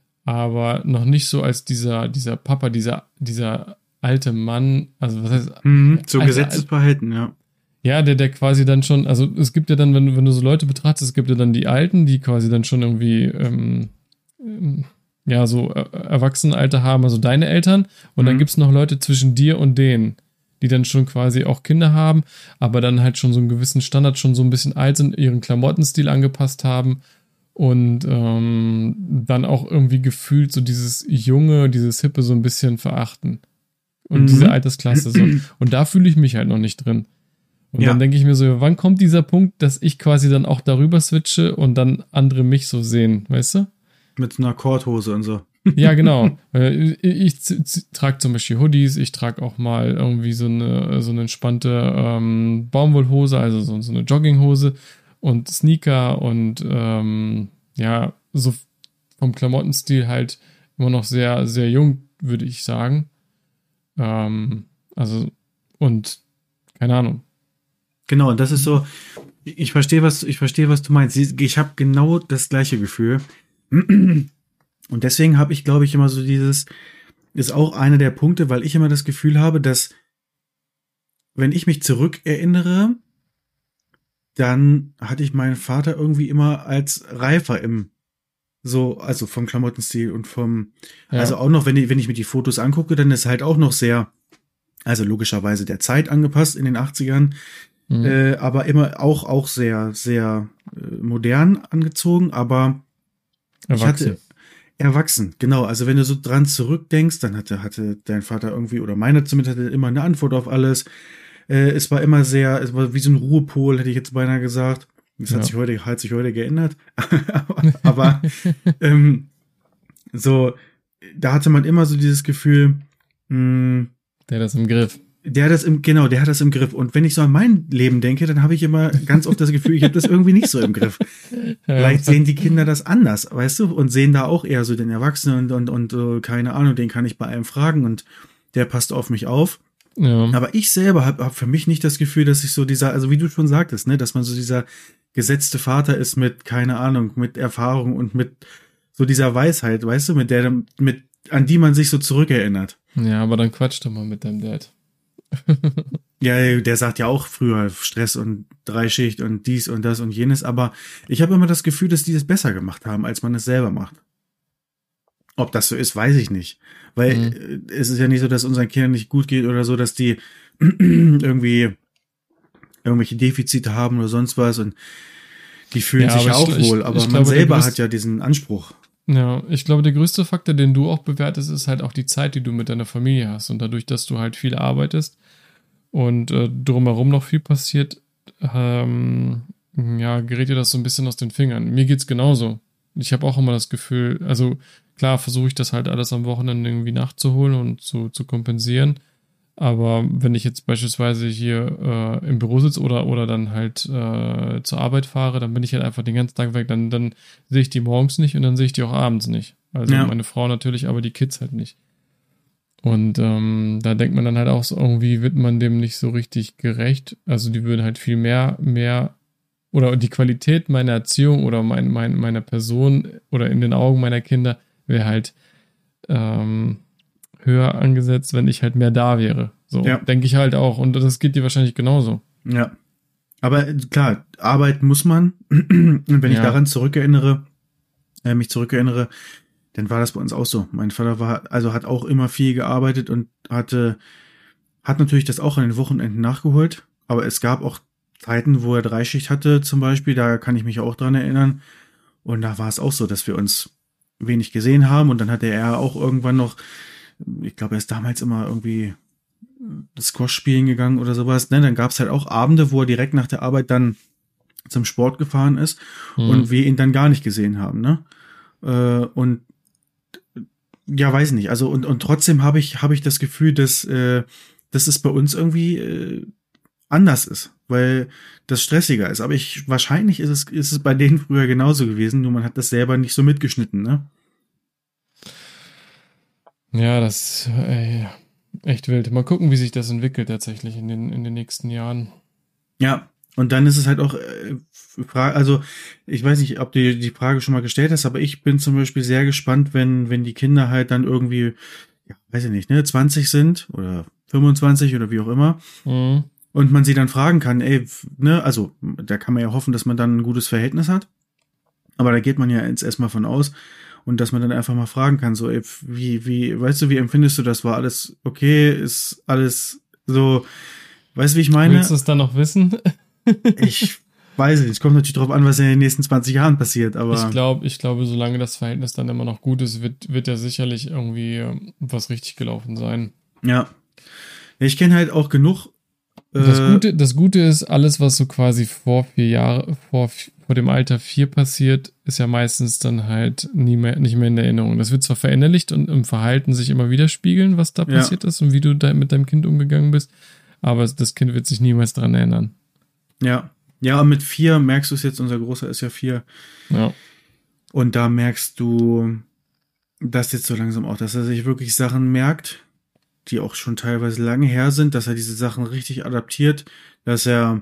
Speaker 2: aber noch nicht so als dieser, dieser Papa, dieser, dieser alte Mann, also was heißt,
Speaker 1: Mhm, so
Speaker 2: Also,
Speaker 1: Gesetzesverhalten, ja.
Speaker 2: ja, der, der quasi dann schon, also es gibt ja dann, wenn du, wenn du so Leute betrachtest, es gibt ja dann die Alten, die quasi dann schon irgendwie, ähm, ähm, ja, so äh, Erwachsenenalter haben, also deine Eltern. Und dann
Speaker 1: Mhm.
Speaker 2: gibt's noch Leute zwischen dir und denen, die dann schon quasi auch Kinder haben, aber dann halt schon so einen gewissen Standard, schon so ein bisschen alt sind, ihren Klamottenstil angepasst haben und ähm, dann auch irgendwie gefühlt so dieses Junge, dieses Hippe so ein bisschen verachten. Und
Speaker 1: Mhm.
Speaker 2: diese Altersklasse so. Und da fühle ich mich halt noch nicht drin. Und
Speaker 1: Ja.
Speaker 2: dann denke ich mir so, wann kommt dieser Punkt, dass ich quasi dann auch darüber switche und dann andere mich so sehen, weißt du?
Speaker 1: Mit einer Korthose und so.
Speaker 2: Ja, genau. Weil ich ich trage zum Beispiel Hoodies, ich trage auch mal irgendwie so eine, so eine entspannte ähm, Baumwollhose, also so, so eine Jogginghose und Sneaker und ähm, ja, so vom Klamottenstil halt immer noch sehr, sehr jung, würde ich sagen. Ähm, also, und keine Ahnung.
Speaker 1: Genau, und das ist so, ich verstehe, was, ich verstehe, was du meinst. Ich habe genau das gleiche Gefühl. Und deswegen habe ich, glaube ich, immer so dieses, ist auch einer der Punkte, weil ich immer das Gefühl habe, dass, wenn ich mich zurückerinnere, dann hatte ich meinen Vater irgendwie immer als reifer im, so, also vom Klamottenstil und vom,
Speaker 2: Ja.
Speaker 1: also auch noch, wenn ich, wenn ich mir die Fotos angucke, dann ist halt auch noch sehr, also logischerweise der Zeit angepasst in den achtzigern,
Speaker 2: Mhm.
Speaker 1: äh, aber immer auch, auch sehr, sehr äh, modern angezogen, aber ich
Speaker 2: Erwachsen.
Speaker 1: hatte erwachsen, genau. Also wenn du so dran zurückdenkst, dann hatte, hatte dein Vater irgendwie, oder meine zumindest, hatte immer eine Antwort auf alles. Äh, es war immer sehr, es war wie so ein Ruhepol, hätte ich jetzt beinahe gesagt. Das
Speaker 2: Ja.
Speaker 1: hat sich heute, hat sich heute geändert. aber ähm, so, da hatte man immer so dieses Gefühl, mh,
Speaker 2: Der hat das im Griff.
Speaker 1: der hat das im, genau, der hat das im Griff. Und wenn ich so an mein Leben denke, dann habe ich immer ganz oft das Gefühl, ich habe das irgendwie nicht so im Griff. Vielleicht sehen die Kinder das anders, weißt du, und sehen da auch eher so den Erwachsenen und, und, und äh, keine Ahnung, den kann ich bei allem fragen und der passt auf mich auf.
Speaker 2: Ja.
Speaker 1: Aber ich selber habe hab für mich nicht das Gefühl, dass ich so dieser, also wie du schon sagtest, ne, dass man so dieser gesetzte Vater ist mit, keine Ahnung, mit Erfahrung und mit so dieser Weisheit, weißt du, mit der, mit, an die man sich so zurückerinnert.
Speaker 2: Ja, aber dann quatsch doch mal mit deinem Dad.
Speaker 1: Ja, der sagt ja auch früher Stress und Dreischicht und dies und das und jenes, aber ich habe immer das Gefühl, dass die das besser gemacht haben, als man es selber macht. Ob das so ist, weiß ich nicht. Weil
Speaker 2: Mhm.
Speaker 1: äh, es ist ja nicht so, dass unseren Kindern nicht gut geht oder so, dass die irgendwie irgendwelche Defizite haben oder sonst was und die fühlen
Speaker 2: Ja,
Speaker 1: sich
Speaker 2: aber
Speaker 1: ja
Speaker 2: ich,
Speaker 1: auch
Speaker 2: ich,
Speaker 1: wohl, aber
Speaker 2: ich
Speaker 1: man
Speaker 2: glaube, der
Speaker 1: selber hat
Speaker 2: größte,
Speaker 1: ja diesen Anspruch.
Speaker 2: ja, ich glaube, der größte Faktor, den du auch bewertest, ist halt auch die Zeit, die du mit deiner Familie hast. Und dadurch, dass du halt viel arbeitest und äh, drumherum noch viel passiert, ähm, ja, gerät dir das so ein bisschen aus den Fingern. Mir geht's genauso. Ich habe auch immer das Gefühl, also klar versuche ich das halt alles am Wochenende irgendwie nachzuholen und zu, zu kompensieren. Aber wenn ich jetzt beispielsweise hier äh, im Büro sitze oder, oder dann halt äh, zur Arbeit fahre, dann bin ich halt einfach den ganzen Tag weg. Dann, dann sehe ich die morgens nicht und dann sehe ich die auch abends nicht. Also
Speaker 1: Ja,
Speaker 2: meine Frau natürlich, aber die Kids halt nicht. Und ähm, da denkt man dann halt auch so, irgendwie wird man dem nicht so richtig gerecht. Also die würden halt viel mehr, mehr oder die Qualität meiner Erziehung oder mein, mein, meiner Person oder in den Augen meiner Kinder wäre halt ähm, höher angesetzt, wenn ich halt mehr da wäre. So,
Speaker 1: ja,
Speaker 2: denke ich halt auch. Und das geht dir wahrscheinlich genauso.
Speaker 1: ja. Aber äh, klar, arbeiten muss man. Und wenn ich
Speaker 2: Ja.
Speaker 1: daran zurückerinnere, äh, mich zurückerinnere, dann war das bei uns auch so. Mein Vater war, also hat auch immer viel gearbeitet und hatte, hat natürlich das auch an den Wochenenden nachgeholt. Aber es gab auch Zeiten, wo er Dreischicht hatte, zum Beispiel. Da kann ich mich auch dran erinnern. Und da war es auch so, dass wir uns wenig gesehen haben. Und dann hatte er auch irgendwann noch, ich glaube, er ist damals immer irgendwie Squash spielen gegangen oder sowas. Ne? Dann gab es halt auch Abende, wo er direkt nach der Arbeit dann zum Sport gefahren ist und
Speaker 2: Hm.
Speaker 1: wir ihn dann gar nicht gesehen haben. Ne? Äh, und ja, weiß nicht. Also und und trotzdem habe ich habe ich das Gefühl, dass äh, dass es bei uns irgendwie äh, anders ist, weil das stressiger ist. Aber ich wahrscheinlich ist es ist es bei denen früher genauso gewesen, nur man hat das selber nicht so mitgeschnitten, ne?
Speaker 2: Ja, das ist äh, echt wild. Mal gucken, wie sich das entwickelt tatsächlich in den, in den nächsten Jahren.
Speaker 1: Ja. Und dann ist es halt auch, äh, Fra- also ich weiß nicht, ob du die Frage schon mal gestellt hast, aber ich bin zum Beispiel sehr gespannt, wenn, wenn die Kinder halt dann irgendwie, ja, weiß ich nicht, ne, zwanzig sind oder fünfundzwanzig oder wie auch immer.
Speaker 2: Mhm.
Speaker 1: Und man sie dann fragen kann, ey, f- ne, also da kann man ja hoffen, dass man dann ein gutes Verhältnis hat. Aber da geht man ja jetzt erstmal von aus. Und dass man dann einfach mal fragen kann, so, ey, wie, wie, weißt du, wie empfindest du das? War alles okay? Ist alles so, weißt du, wie ich
Speaker 2: Willst
Speaker 1: meine?
Speaker 2: du es dann noch wissen?
Speaker 1: Ich weiß nicht, es kommt natürlich drauf an, was in den nächsten zwanzig Jahren passiert,
Speaker 2: Ich
Speaker 1: aber
Speaker 2: glaube, ich glaube, solange das Verhältnis dann immer noch gut ist, wird, wird ja sicherlich irgendwie ähm, was richtig gelaufen sein.
Speaker 1: ja. Ich kenne halt auch genug,
Speaker 2: Das
Speaker 1: äh,
Speaker 2: Gute, das Gute ist, alles, was so quasi vor vier Jahre, vor, vor dem Alter vier passiert, ist ja meistens dann halt nie mehr, nicht mehr in der Erinnerung. Das wird zwar verinnerlicht und im Verhalten sich immer widerspiegeln, was da
Speaker 1: ja,
Speaker 2: passiert ist und wie du da mit deinem Kind umgegangen bist, aber das Kind wird sich niemals dran erinnern.
Speaker 1: ja. Ja, und mit vier merkst du es jetzt, unser Großer ist ja vier,
Speaker 2: Ja.
Speaker 1: und da merkst du das jetzt so langsam auch, dass er sich wirklich Sachen merkt, die auch schon teilweise lange her sind, dass er diese Sachen richtig adaptiert, dass er,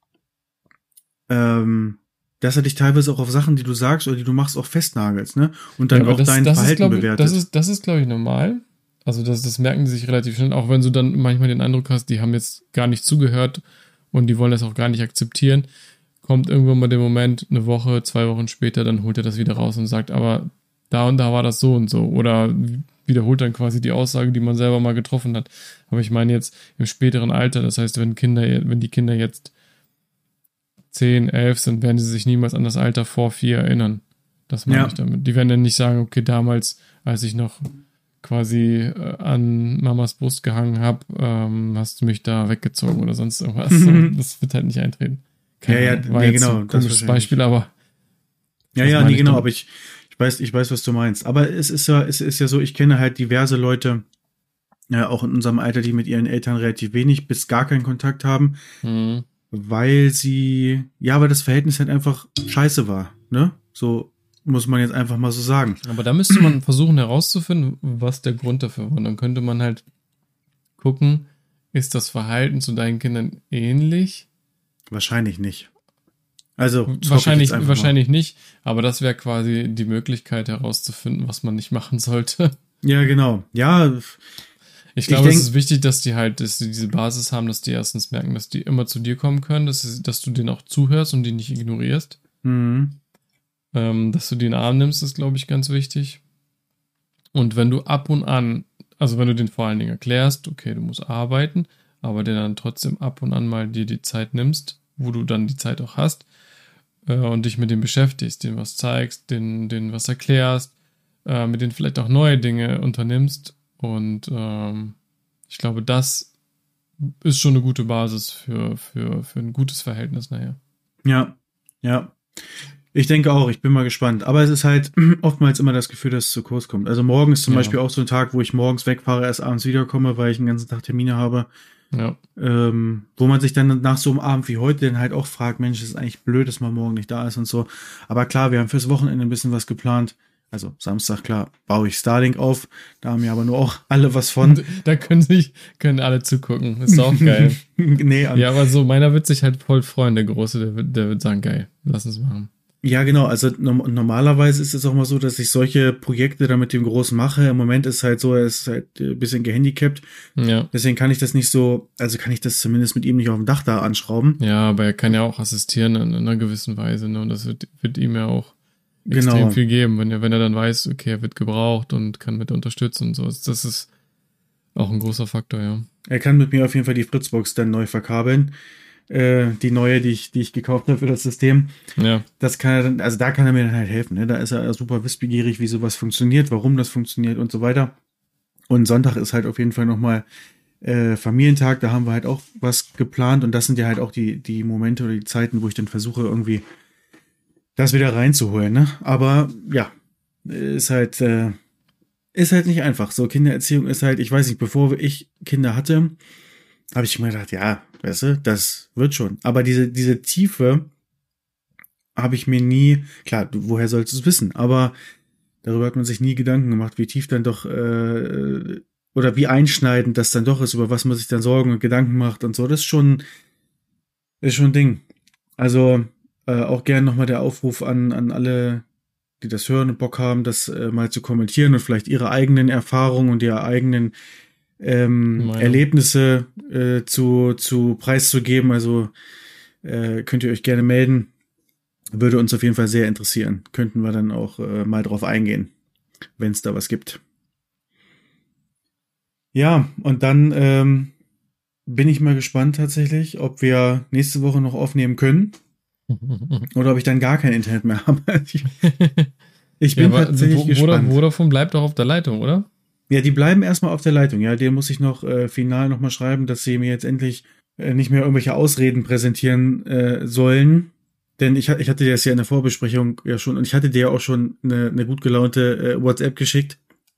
Speaker 1: ähm, dass er dich teilweise auch auf Sachen, die du sagst oder die du machst, auch festnagelst, ne? Und
Speaker 2: Ja,
Speaker 1: dann
Speaker 2: aber
Speaker 1: auch
Speaker 2: das,
Speaker 1: dein
Speaker 2: das ist,
Speaker 1: Verhalten
Speaker 2: glaube ich,
Speaker 1: bewertet.
Speaker 2: das ist, das ist, glaube ich, normal. Also das, das merken die sich relativ schnell, auch wenn du dann manchmal den Eindruck hast, die haben jetzt gar nicht zugehört und die wollen das auch gar nicht akzeptieren. Kommt irgendwann mal der Moment, eine Woche, zwei Wochen später, dann holt er das wieder raus und sagt, aber da und da war das so und so. Oder wiederholt dann quasi die Aussage, die man selber mal getroffen hat. Aber ich meine jetzt im späteren Alter, das heißt, wenn Kinder, wenn die Kinder jetzt zehn, elf sind, werden sie sich niemals an das Alter vor vier erinnern. Das meine
Speaker 1: Ja.
Speaker 2: ich damit. Die werden dann nicht sagen, okay, damals, als ich noch quasi äh, an Mamas Brust gehangen habe, ähm, hast du mich da weggezogen oder sonst irgendwas. So, das wird halt nicht eintreten. Keine
Speaker 1: Ja, ja,
Speaker 2: Ahnung, war
Speaker 1: nee,
Speaker 2: jetzt
Speaker 1: genau,
Speaker 2: ein
Speaker 1: das
Speaker 2: komisches
Speaker 1: wahrscheinlich.
Speaker 2: Beispiel, aber
Speaker 1: Ja,
Speaker 2: das
Speaker 1: ja,
Speaker 2: meine
Speaker 1: nee,
Speaker 2: ich
Speaker 1: genau,
Speaker 2: damit.
Speaker 1: aber ich, ich weiß, ich weiß, was du meinst. Aber es ist ja, es ist ja so, ich kenne halt diverse Leute, ja, auch in unserem Alter, die mit ihren Eltern relativ wenig bis gar keinen Kontakt haben,
Speaker 2: Hm.
Speaker 1: weil sie, ja, weil das Verhältnis halt einfach scheiße war, ne? So muss man jetzt einfach mal so sagen.
Speaker 2: Aber da müsste man versuchen herauszufinden, was der Grund dafür war. Und dann könnte man halt gucken, ist das Verhalten zu deinen Kindern ähnlich?
Speaker 1: Wahrscheinlich nicht. Also, das hoffe ich
Speaker 2: Wahrscheinlich,
Speaker 1: jetzt einfach
Speaker 2: wahrscheinlich nicht, aber das wäre quasi die Möglichkeit herauszufinden, was man nicht machen sollte.
Speaker 1: mal. Ja, genau. Ja,
Speaker 2: Ich glaube,
Speaker 1: ich denk,
Speaker 2: es ist wichtig, dass die halt, dass die diese Basis haben, dass die erstens merken, dass die immer zu dir kommen können, dass, sie, dass du denen auch zuhörst und die nicht ignorierst.
Speaker 1: Mhm.
Speaker 2: Ähm, dass du die in den Arm nimmst, ist, glaube ich, ganz wichtig. Und wenn du ab und an, also wenn du den vor allen Dingen erklärst, okay, du musst arbeiten, aber der dann trotzdem ab und an mal dir die Zeit nimmst, wo du dann die Zeit auch hast, äh, und dich mit dem beschäftigst, denen was zeigst, denen, denen was erklärst, äh, mit denen vielleicht auch neue Dinge unternimmst. Und ähm, ich glaube, das ist schon eine gute Basis für, für, für ein gutes Verhältnis nachher.
Speaker 1: Ja, ja. Ich denke auch, ich bin mal gespannt. Aber es ist halt oftmals immer das Gefühl, dass es zu kurz kommt. Also morgen ist zum
Speaker 2: Ja.
Speaker 1: Beispiel auch so ein Tag, wo ich morgens wegfahre, erst abends wiederkomme, weil ich den ganzen Tag Termine habe.
Speaker 2: Ja.
Speaker 1: Ähm, wo man sich dann nach so einem Abend wie heute dann halt auch fragt, Mensch, es ist eigentlich blöd, dass man morgen nicht da ist und so. Aber klar, wir haben fürs Wochenende ein bisschen was geplant. Also Samstag, klar, baue ich Starlink auf. Da haben ja aber nur auch alle was von.
Speaker 2: Da können sich, können alle zugucken. Ist auch geil.
Speaker 1: nee, an-
Speaker 2: Ja, aber so, meiner wird sich halt voll freuen, der Große, der wird, der wird sagen, geil, lass uns machen.
Speaker 1: Ja, genau. Also no- normalerweise ist es auch mal so, dass ich solche Projekte dann mit dem Großen mache. Im Moment ist halt so, er ist halt ein bisschen gehandicapt.
Speaker 2: Ja.
Speaker 1: Deswegen kann ich das nicht so, also kann ich das zumindest mit ihm nicht auf dem Dach da anschrauben.
Speaker 2: Ja, aber er kann ja auch assistieren in, in einer gewissen Weise, ne? Und das wird, wird ihm ja auch extrem
Speaker 1: Genau.
Speaker 2: viel geben, wenn er, wenn er dann weiß, okay, er wird gebraucht und kann mit unterstützen und so. Das ist auch ein großer Faktor, ja.
Speaker 1: Er kann mit mir auf jeden Fall die Fritzbox dann neu verkabeln. Äh, die neue, die ich, die ich gekauft habe für das System.
Speaker 2: Ja.
Speaker 1: Das kann er dann, also da kann er mir dann halt helfen. Ne? Da ist er super wissbegierig, wie sowas funktioniert, warum das funktioniert und so weiter. Und Sonntag ist halt auf jeden Fall nochmal äh, Familientag. Da haben wir halt auch was geplant. Und das sind ja halt auch die, die Momente oder die Zeiten, wo ich dann versuche, irgendwie das wieder reinzuholen. Ne? Aber ja, ist halt, äh, ist halt nicht einfach. So, Kindererziehung ist halt, ich weiß nicht, bevor ich Kinder hatte, habe ich mir gedacht, ja, weißt du, das wird schon. Aber diese, diese Tiefe habe ich mir nie, klar, du, woher sollst du es wissen? Aber darüber hat man sich nie Gedanken gemacht, wie tief dann doch, äh, oder wie einschneidend das dann doch ist, über was man sich dann Sorgen und Gedanken macht und so. Das ist schon, ist schon ein Ding. Also äh, auch gern nochmal der Aufruf an, an alle, die das hören und Bock haben, das äh, mal zu kommentieren und vielleicht ihre eigenen Erfahrungen und ihre eigenen ähm, Erlebnisse äh, zu, zu preiszugeben. Also äh, könnt ihr euch gerne melden. Würde uns auf jeden Fall sehr interessieren. Könnten wir dann auch äh, mal drauf eingehen, wenn es da was gibt. Ja, und dann ähm, bin ich mal gespannt tatsächlich, ob wir nächste Woche noch aufnehmen können oder ob ich dann gar kein Internet mehr habe. ich, ich bin
Speaker 2: ja,
Speaker 1: tatsächlich
Speaker 2: wo,
Speaker 1: gespannt.
Speaker 2: Vodafone bleibt auch auf der Leitung, oder?
Speaker 1: Ja, die bleiben erstmal auf der Leitung. Ja, den muss ich noch äh, final nochmal schreiben, dass sie mir jetzt endlich äh, nicht mehr irgendwelche Ausreden präsentieren äh, sollen. Denn ich, ich hatte dir das ja in der Vorbesprechung ja schon, und ich hatte dir auch schon eine, eine gut gelaunte äh, WhatsApp geschickt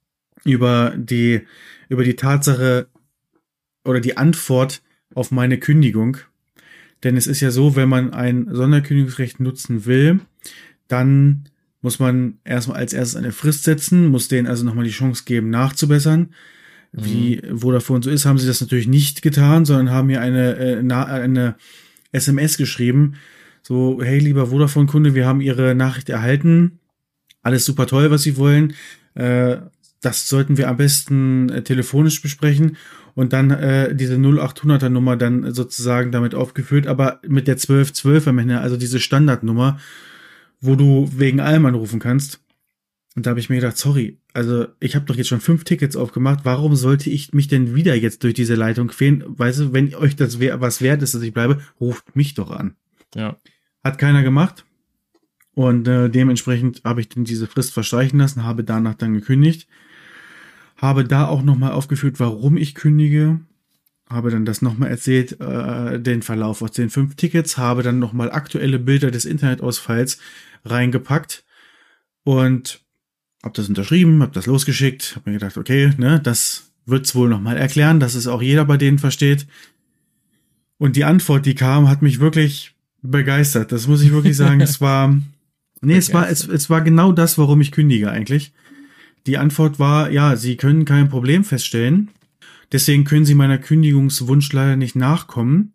Speaker 1: über die, über die Tatsache oder die Antwort auf meine Kündigung. Denn es ist ja so, wenn man ein Sonderkündigungsrecht nutzen will, dann muss man erstmal als erstes eine Frist setzen, muss denen also nochmal die Chance geben, nachzubessern. Mhm. Wie Vodafone so ist, haben sie das natürlich nicht getan, sondern haben mir eine, äh, eine S M S geschrieben, so, hey, lieber Vodafone-Kunde, wir haben Ihre Nachricht erhalten, alles super toll, was Sie wollen, äh, das sollten wir am besten äh, telefonisch besprechen und dann äh, diese null achthunderter Nummer dann sozusagen damit aufgeführt, aber mit der zwölf zwölf am Ende, also diese Standardnummer, wo du wegen allem anrufen kannst. Und da habe ich mir gedacht, sorry, also ich habe doch jetzt schon fünf Tickets aufgemacht, warum sollte ich mich denn wieder jetzt durch diese Leitung quälen? Weißt du, wenn euch das was wert ist, dass ich bleibe, ruft mich doch an.
Speaker 2: Ja.
Speaker 1: Hat keiner gemacht. Und äh, dementsprechend habe ich dann diese Frist verstreichen lassen, habe danach dann gekündigt. Habe da auch nochmal aufgeführt, warum ich kündige. Habe dann das nochmal erzählt, äh, den Verlauf aus den fünf Tickets. Habe dann nochmal aktuelle Bilder des Internetausfalls reingepackt. Und habe das unterschrieben, habe das losgeschickt. Habe mir gedacht, okay, ne, das wird's wohl nochmal erklären, dass es auch jeder bei denen versteht. Und die Antwort, die kam, hat mich wirklich begeistert. Das muss ich wirklich sagen. Es war, nee, es war, es, es war genau das, warum ich kündige eigentlich. Die Antwort war, ja, Sie können kein Problem feststellen. Deswegen können Sie meiner Kündigungswunsch leider nicht nachkommen.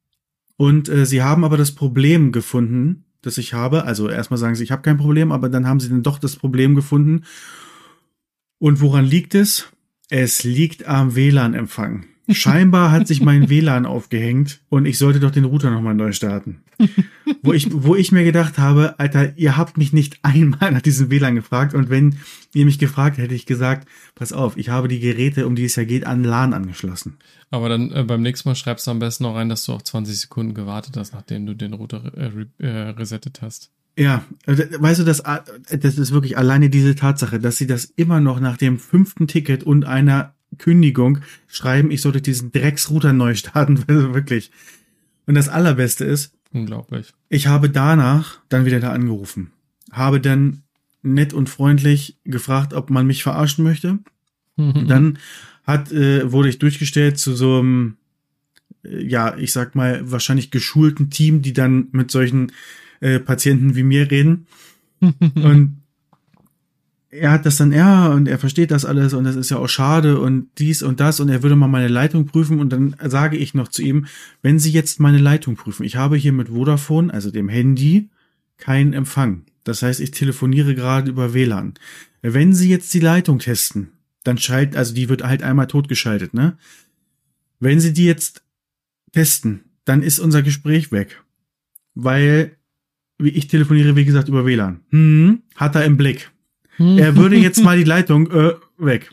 Speaker 1: Und äh, Sie haben aber das Problem gefunden, das ich habe. Also erstmal sagen Sie, ich habe kein Problem, aber dann haben Sie dann doch das Problem gefunden. Und woran liegt es? Es liegt am W L A N-Empfang. Scheinbar hat sich mein W L A N aufgehängt und ich sollte doch den Router nochmal neu starten. Wo ich, wo ich mir gedacht habe, Alter, ihr habt mich nicht einmal nach diesem W L A N gefragt und wenn ihr mich gefragt hätte ich gesagt, pass auf, ich habe die Geräte, um die es ja geht, an LAN angeschlossen.
Speaker 2: Aber dann äh, beim nächsten Mal schreibst du am besten noch rein, dass du auch zwanzig Sekunden gewartet hast, nachdem du den Router äh, re äh, resettet hast.
Speaker 1: Ja, weißt du, das, das ist wirklich alleine diese Tatsache, dass sie das immer noch nach dem fünften Ticket und einer Kündigung schreiben, ich sollte diesen Drecksrouter neu starten, also wirklich. Und das Allerbeste ist,
Speaker 2: unglaublich.
Speaker 1: Ich habe danach dann wieder da angerufen, habe dann nett und freundlich gefragt, ob man mich verarschen möchte. Dann hat äh, wurde ich durchgestellt zu so einem, äh, ja, ich sag mal, wahrscheinlich geschulten Team, die dann mit solchen äh, Patienten wie mir reden. Und er hat das dann, ja, und er versteht das alles und das ist ja auch schade und dies und das und er würde mal meine Leitung prüfen und dann sage ich noch zu ihm, wenn Sie jetzt meine Leitung prüfen, ich habe hier mit Vodafone, also dem Handy, keinen Empfang. Das heißt, ich telefoniere gerade über W L A N. Wenn Sie jetzt die Leitung testen, dann schalten, also die wird halt einmal totgeschaltet, ne? Wenn Sie die jetzt testen, dann ist unser Gespräch weg. Weil, wie ich telefoniere, wie gesagt, über W L A N. Hm, hat er im Blick. Er würde jetzt mal die Leitung äh, weg.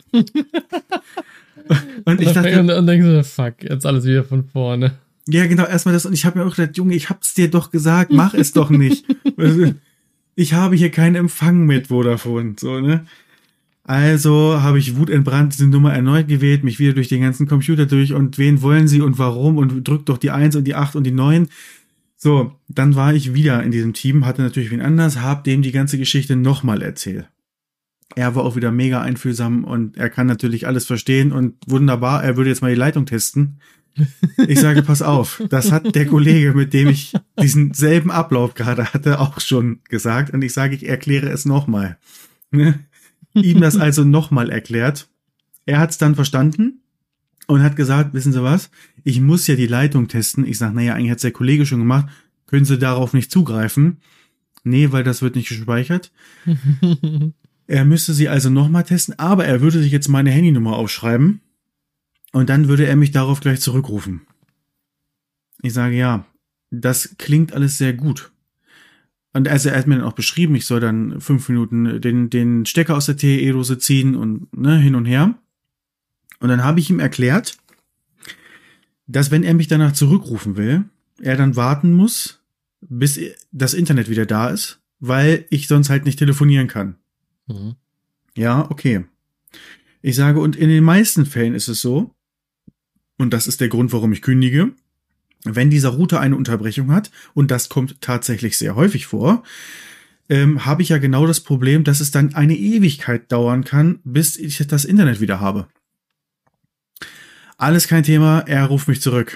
Speaker 1: Und ich dachte,
Speaker 2: und dann denkst du, fuck, jetzt alles wieder von vorne.
Speaker 1: Ja, genau, erstmal das. Und ich habe mir auch gedacht, Junge, ich hab's dir doch gesagt, mach es doch nicht. Ich habe hier keinen Empfang mit Vodafone, so, ne? Also habe ich wutentbrannt diese Nummer erneut gewählt, mich wieder durch den ganzen Computer durch und wen wollen Sie und warum und drückt doch die eins und die acht und die neun. So, dann war ich wieder in diesem Team, hatte natürlich wen anders, hab dem die ganze Geschichte nochmal erzählt. Er war auch wieder mega einfühlsam und er kann natürlich alles verstehen und wunderbar, er würde jetzt mal die Leitung testen. Ich sage, pass auf, das hat der Kollege, mit dem ich diesen selben Ablauf gerade hatte, auch schon gesagt und ich sage, ich erkläre es nochmal. Ihm das also nochmal erklärt. Er hat es dann verstanden und hat gesagt, wissen Sie was, ich muss ja die Leitung testen. Ich sage, naja, eigentlich hat es der Kollege schon gemacht, können Sie darauf nicht zugreifen? Nee, weil das wird nicht gespeichert. Er müsste sie also nochmal testen, aber er würde sich jetzt meine Handynummer aufschreiben und dann würde er mich darauf gleich zurückrufen. Ich sage, ja, das klingt alles sehr gut. Und also er hat mir dann auch beschrieben, ich soll dann fünf Minuten den, den Stecker aus der T E-Dose ziehen und ne, hin und her. Und dann habe ich ihm erklärt, dass wenn er mich danach zurückrufen will, er dann warten muss, bis das Internet wieder da ist, weil ich sonst halt nicht telefonieren kann. Mhm. Ja, okay. Ich sage, und in den meisten Fällen ist es so, und das ist der Grund, warum ich kündige, wenn dieser Router eine Unterbrechung hat, und das kommt tatsächlich sehr häufig vor, ähm, habe ich ja genau das Problem, dass es dann eine Ewigkeit dauern kann, bis ich das Internet wieder habe. Alles kein Thema, er ruft mich zurück.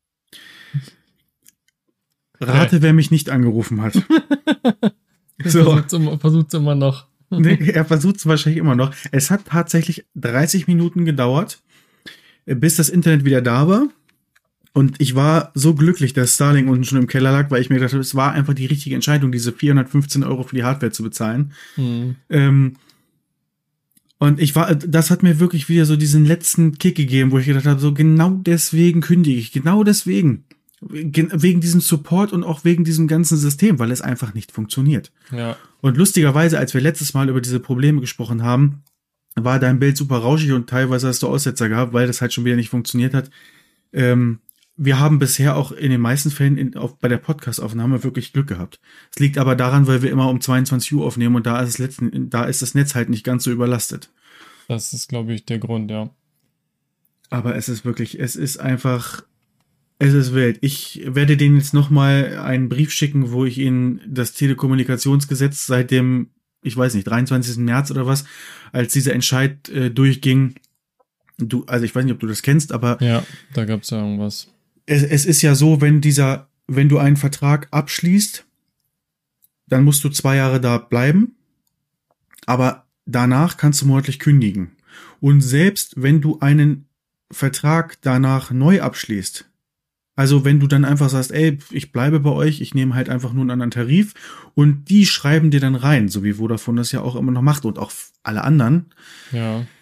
Speaker 1: Rate, okay. Wer mich nicht angerufen hat.
Speaker 2: So. Versucht's immer, versucht's immer noch.
Speaker 1: Nee, er versucht es wahrscheinlich immer noch. Es hat tatsächlich dreißig Minuten gedauert, bis das Internet wieder da war. Und ich war so glücklich, dass Starlink unten schon im Keller lag, weil ich mir gedacht habe, es war einfach die richtige Entscheidung, diese vierhundertfünfzehn Euro für die Hardware zu bezahlen. Mhm. Ähm, und ich war, das hat mir wirklich wieder so diesen letzten Kick gegeben, wo ich gedacht habe, so genau deswegen kündige ich, genau deswegen. Wegen diesem Support und auch wegen diesem ganzen System, weil es einfach nicht funktioniert.
Speaker 2: Ja.
Speaker 1: Und lustigerweise, als wir letztes Mal über diese Probleme gesprochen haben, war dein Bild super rauschig und teilweise hast du Aussetzer gehabt, weil das halt schon wieder nicht funktioniert hat. Ähm, wir haben bisher auch in den meisten Fällen in, auf, bei der Podcast-Aufnahme wirklich Glück gehabt. Es liegt aber daran, weil wir immer um zweiundzwanzig Uhr aufnehmen und da ist, es letzten, da ist das Netz halt nicht ganz so überlastet.
Speaker 2: Das ist, glaube ich, der Grund, ja.
Speaker 1: Aber es ist wirklich, es ist einfach... Es ist wild. Ich werde denen jetzt nochmal einen Brief schicken, wo ich ihnen das Telekommunikationsgesetz seit dem, ich weiß nicht, dreiundzwanzigsten März oder was, als dieser Entscheid äh, durchging. Du, also ich weiß nicht, ob du das kennst, aber
Speaker 2: ja, da gab's ja irgendwas.
Speaker 1: Es, es ist ja so, wenn dieser, wenn du einen Vertrag abschließt, dann musst du zwei Jahre da bleiben, aber danach kannst du monatlich kündigen. Und selbst wenn du einen Vertrag danach neu abschließt, also wenn du dann einfach sagst, ey, ich bleibe bei euch, ich nehme halt einfach nur einen anderen Tarif und die schreiben dir dann rein, so wie Vodafone das ja auch immer noch macht und auch alle anderen.
Speaker 2: Ja.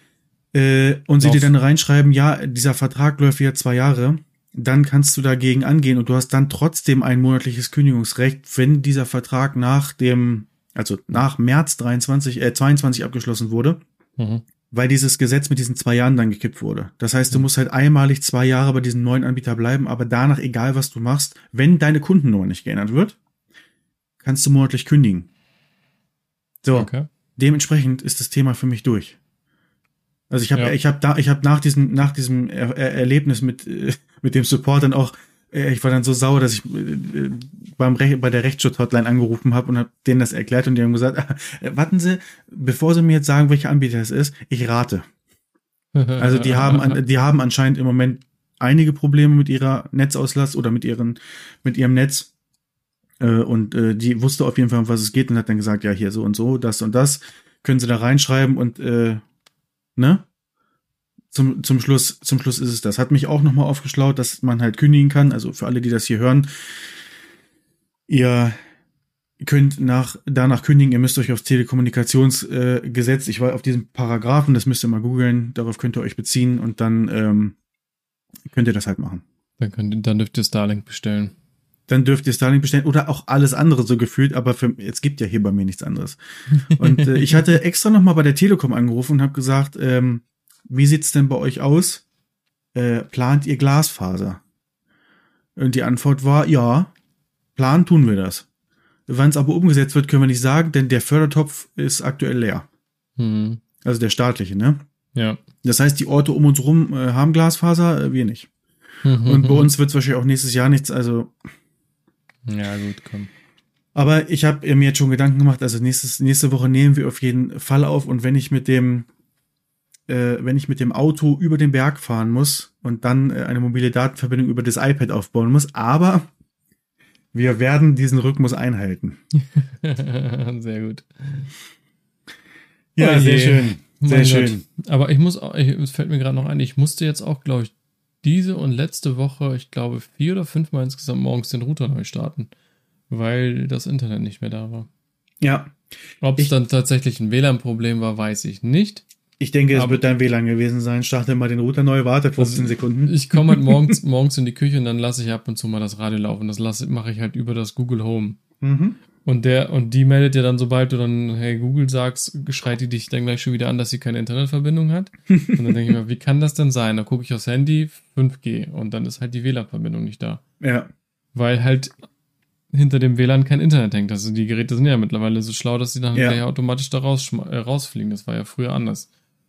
Speaker 1: äh, und sie
Speaker 2: Auf.
Speaker 1: dir dann reinschreiben, ja, dieser Vertrag läuft wieder zwei Jahre, dann kannst du dagegen angehen und du hast dann trotzdem ein monatliches Kündigungsrecht, wenn dieser Vertrag nach dem, also nach März dreiundzwanzig, äh, zweiundzwanzig abgeschlossen wurde,
Speaker 2: Mhm.
Speaker 1: weil dieses Gesetz mit diesen zwei Jahren dann gekippt wurde. Das heißt, du musst halt einmalig zwei Jahre bei diesem neuen Anbieter bleiben, aber danach, egal was du machst, wenn deine Kundennummer nicht geändert wird, kannst du monatlich kündigen. So,
Speaker 2: Okay.
Speaker 1: dementsprechend ist das Thema für mich durch. Also ich habe
Speaker 2: Ja.
Speaker 1: ich habe da ich habe nach diesem nach diesem er er Erlebnis mit äh, mit dem Support dann auch äh, ich war dann so sauer, dass ich äh, beim Re bei der Rechtsschutzhotline angerufen habe und habe denen das erklärt und die haben gesagt, äh, warten Sie, bevor Sie mir jetzt sagen, welcher Anbieter es ist, ich rate. Also die haben an, die haben anscheinend im Moment einige Probleme mit ihrer Netzauslast oder mit ihren mit ihrem Netz äh, und äh, die wusste auf jeden Fall, um was es geht und hat dann gesagt, ja, hier so und so, das und das können Sie da reinschreiben und äh, ne? Zum, zum Schluss, zum Schluss ist es das. Hat mich auch nochmal aufgeschlaut, dass man halt kündigen kann. Also für alle, die das hier hören, ihr könnt nach, danach kündigen. Ihr müsst euch aufs Telekommunikationsgesetz, äh, Gesetz, ich war auf diesem Paragraphen, das müsst ihr mal googeln, darauf könnt ihr euch beziehen und dann ähm, könnt ihr das halt machen.
Speaker 2: Dann, könnt, dann dürft ihr Starlink bestellen.
Speaker 1: Dann dürft ihr Starlink bestellen oder auch alles andere so gefühlt, aber für, es gibt ja hier bei mir nichts anderes. Und äh, ich hatte extra nochmal bei der Telekom angerufen und habe gesagt, ähm, wie sieht's denn bei euch aus? Äh, plant ihr Glasfaser? Und die Antwort war, ja, planen tun wir das. Wann es aber umgesetzt wird, können wir nicht sagen, denn der Fördertopf ist aktuell leer.
Speaker 2: Hm.
Speaker 1: Also der staatliche, ne?
Speaker 2: Ja.
Speaker 1: Das heißt, die Orte um uns rum äh, haben Glasfaser, äh, wir nicht. Und bei uns wird es wahrscheinlich auch nächstes Jahr nichts, also.
Speaker 2: Ja, gut, komm.
Speaker 1: Aber ich habe mir jetzt schon Gedanken gemacht, also nächstes, nächste Woche nehmen wir auf jeden Fall auf und wenn ich mit dem Äh, wenn ich mit dem Auto über den Berg fahren muss und dann äh, eine mobile Datenverbindung über das iPad aufbauen muss. Aber wir werden diesen Rhythmus einhalten.
Speaker 2: Sehr gut.
Speaker 1: Ja,
Speaker 2: Oh
Speaker 1: sehr
Speaker 2: je.
Speaker 1: schön. Sehr
Speaker 2: Mein
Speaker 1: schön.
Speaker 2: Gott. Aber ich muss auch, ich, es fällt mir gerade noch ein, ich musste jetzt auch, glaube ich, diese und letzte Woche, ich glaube, vier oder fünfmal insgesamt morgens den Router neu starten, weil das Internet nicht mehr da war.
Speaker 1: Ja,
Speaker 2: Ob es
Speaker 1: Ich-
Speaker 2: dann tatsächlich ein W L A N-Problem war, weiß ich nicht.
Speaker 1: ich denke, es
Speaker 2: Aber-
Speaker 1: wird dein W L A N gewesen sein. Starte mal den Router neu, warte fünfzehn
Speaker 2: Also,
Speaker 1: Sekunden.
Speaker 2: Ich komme halt morgens, morgens in die Küche und dann lasse ich ab und zu mal das Radio laufen. Das lasse, mache ich halt über das Google Home.
Speaker 1: Mhm.
Speaker 2: Und der, und die meldet ja dann, sobald du dann, hey Google sagst, schreit die dich dann gleich schon wieder an, dass sie keine Internetverbindung hat. Und dann denke ich mir, wie kann das denn sein? Dann gucke ich aufs Handy, fünf G, und dann ist halt die W L A N-Verbindung nicht da.
Speaker 1: Ja,
Speaker 2: Weil halt hinter dem W L A N kein Internet hängt. Also die Geräte sind ja mittlerweile so schlau, dass sie dann
Speaker 1: Ja.
Speaker 2: gleich automatisch da raus, äh, rausfliegen. Das war ja früher anders.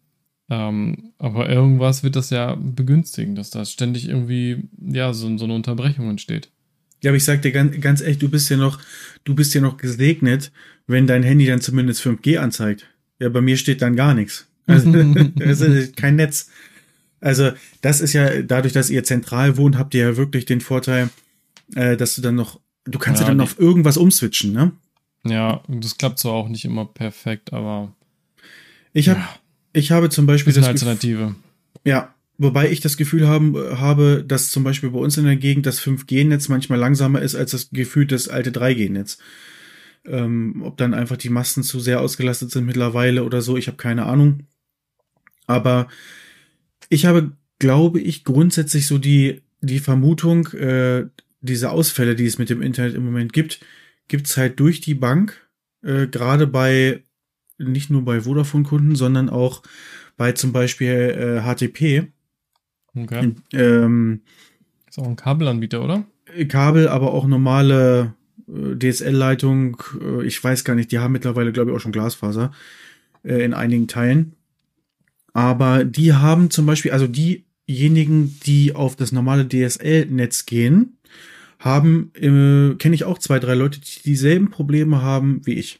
Speaker 2: Ähm, aber irgendwas wird das ja begünstigen, dass da ständig irgendwie, ja, so, so eine Unterbrechung entsteht.
Speaker 1: ja, aber ich sag dir ganz, ganz ehrlich, du bist ja noch, du bist ja noch gesegnet, wenn dein Handy dann zumindest fünf G anzeigt. Ja, bei mir steht dann gar nichts. Also, es ist kein Netz. Also, das ist ja, dadurch, dass ihr zentral wohnt, habt ihr ja wirklich den Vorteil, äh, dass du dann noch, du kannst ja,
Speaker 2: Ja,
Speaker 1: dann
Speaker 2: die-
Speaker 1: auf irgendwas umswitchen, ne?
Speaker 2: Ja, das klappt zwar auch nicht immer perfekt, aber
Speaker 1: Ich habe,
Speaker 2: Ja.
Speaker 1: ich habe zum Beispiel
Speaker 2: ist eine
Speaker 1: das Gefühl,
Speaker 2: Alternative.
Speaker 1: ja, wobei ich das Gefühl haben, habe, dass zum Beispiel bei uns in der Gegend das fünf G Netz manchmal langsamer ist als das Gefühl das alte drei G Netz. Ähm, ob dann einfach die Masten zu sehr ausgelastet sind mittlerweile oder so, ich habe keine Ahnung. Aber ich habe, glaube ich, grundsätzlich so die, die Vermutung, äh, diese Ausfälle, die es mit dem Internet im Moment gibt, gibt's halt durch die Bank, äh, gerade bei, nicht nur bei Vodafone-Kunden, sondern auch bei zum Beispiel äh, H T P.
Speaker 2: Okay.
Speaker 1: Ähm,
Speaker 2: Ist auch ein Kabelanbieter, oder?
Speaker 1: Kabel, aber auch normale äh, D S L-Leitung. Äh, ich weiß gar nicht, die haben mittlerweile, glaube ich, auch schon Glasfaser äh, in einigen Teilen. Aber die haben zum Beispiel, also diejenigen, die auf das normale D S L-Netz gehen, haben, äh, kenne ich auch zwei, drei Leute, die dieselben Probleme haben wie ich.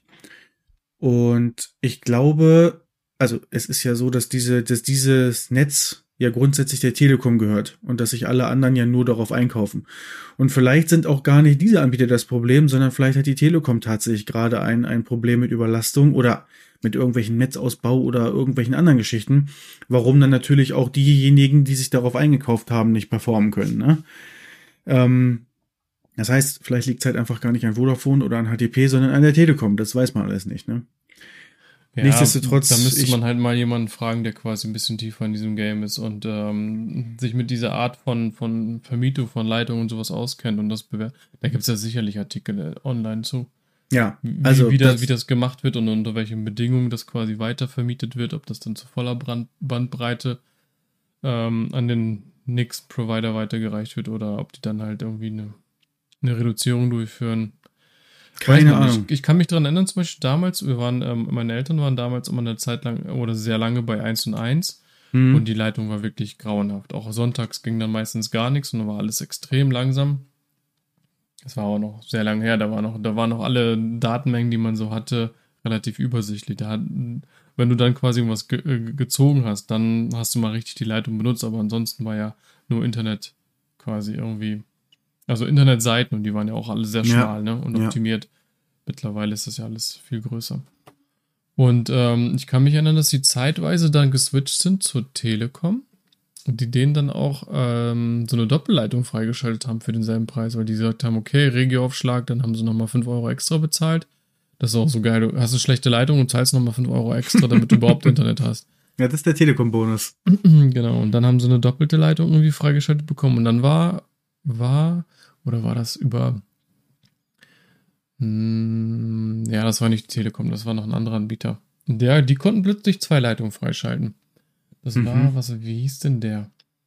Speaker 1: Und ich glaube, also es ist ja so, dass diese, dass dieses Netz ja grundsätzlich der Telekom gehört und dass sich alle anderen ja nur darauf einkaufen. Und vielleicht sind auch gar nicht diese Anbieter das Problem, sondern vielleicht hat die Telekom tatsächlich gerade ein, ein Problem mit Überlastung oder mit irgendwelchen Netzausbau oder irgendwelchen anderen Geschichten, warum dann natürlich auch diejenigen, die sich darauf eingekauft haben, nicht performen können. Ne? Ähm, das heißt, vielleicht liegt es halt einfach gar nicht an Vodafone oder an H T P, sondern an der Telekom. Das weiß man alles nicht. Ne?
Speaker 2: Ja,
Speaker 1: Nichtsdestotrotz,
Speaker 2: da müsste
Speaker 1: ich,
Speaker 2: man halt mal jemanden fragen, der quasi ein bisschen tiefer in diesem Game ist und ähm, sich mit dieser Art von, von Vermietung von Leitungen und sowas auskennt und das bewertet. Da gibt es ja sicherlich Artikel äh, online zu,
Speaker 1: ja,
Speaker 2: wie,
Speaker 1: also
Speaker 2: wie, das,
Speaker 1: das,
Speaker 2: wie das gemacht wird und unter welchen Bedingungen das quasi weiter vermietet wird, ob das dann zu voller Brand, Bandbreite ähm, an den Nix-Provider weitergereicht wird oder ob die dann halt irgendwie eine, eine Reduzierung durchführen. Weiß
Speaker 1: keine
Speaker 2: man nicht.
Speaker 1: Ahnung.
Speaker 2: Ich kann mich daran erinnern, zum Beispiel damals, wir waren, ähm, meine Eltern waren damals immer eine Zeit lang oder sehr lange bei eins und eins
Speaker 1: Hm.
Speaker 2: und die Leitung war wirklich grauenhaft. Auch sonntags ging dann meistens gar nichts und dann war alles extrem langsam. Das war aber noch sehr lange her, da war noch, da waren noch alle Datenmengen, die man so hatte, relativ übersichtlich. Da hat, wenn du dann quasi irgendwas ge äh, gezogen hast, dann hast du mal richtig die Leitung benutzt, aber ansonsten war ja nur Internet quasi irgendwie. Also Internetseiten und die waren ja auch alle sehr
Speaker 1: Ja,
Speaker 2: schmal, ne? Und
Speaker 1: ja.
Speaker 2: optimiert. Mittlerweile ist das ja alles viel größer. Und ähm, ich kann mich erinnern, dass die zeitweise dann geswitcht sind zur Telekom und die denen dann auch ähm, so eine Doppelleitung freigeschaltet haben für denselben Preis, weil die gesagt haben, okay, Regioaufschlag, dann haben sie nochmal fünf Euro extra bezahlt. Das ist auch so geil. Du hast eine schlechte Leitung und zahlst nochmal fünf Euro extra, damit du überhaupt Internet hast.
Speaker 1: Ja, das ist der Telekom-Bonus.
Speaker 2: Genau, und dann haben sie eine doppelte Leitung irgendwie freigeschaltet bekommen und dann war war, oder war das über, hm, ja, das war nicht die Telekom, das war noch ein anderer Anbieter. Der, die konnten plötzlich zwei Leitungen freischalten. Das
Speaker 1: Mhm.
Speaker 2: war, was, wie hieß denn der?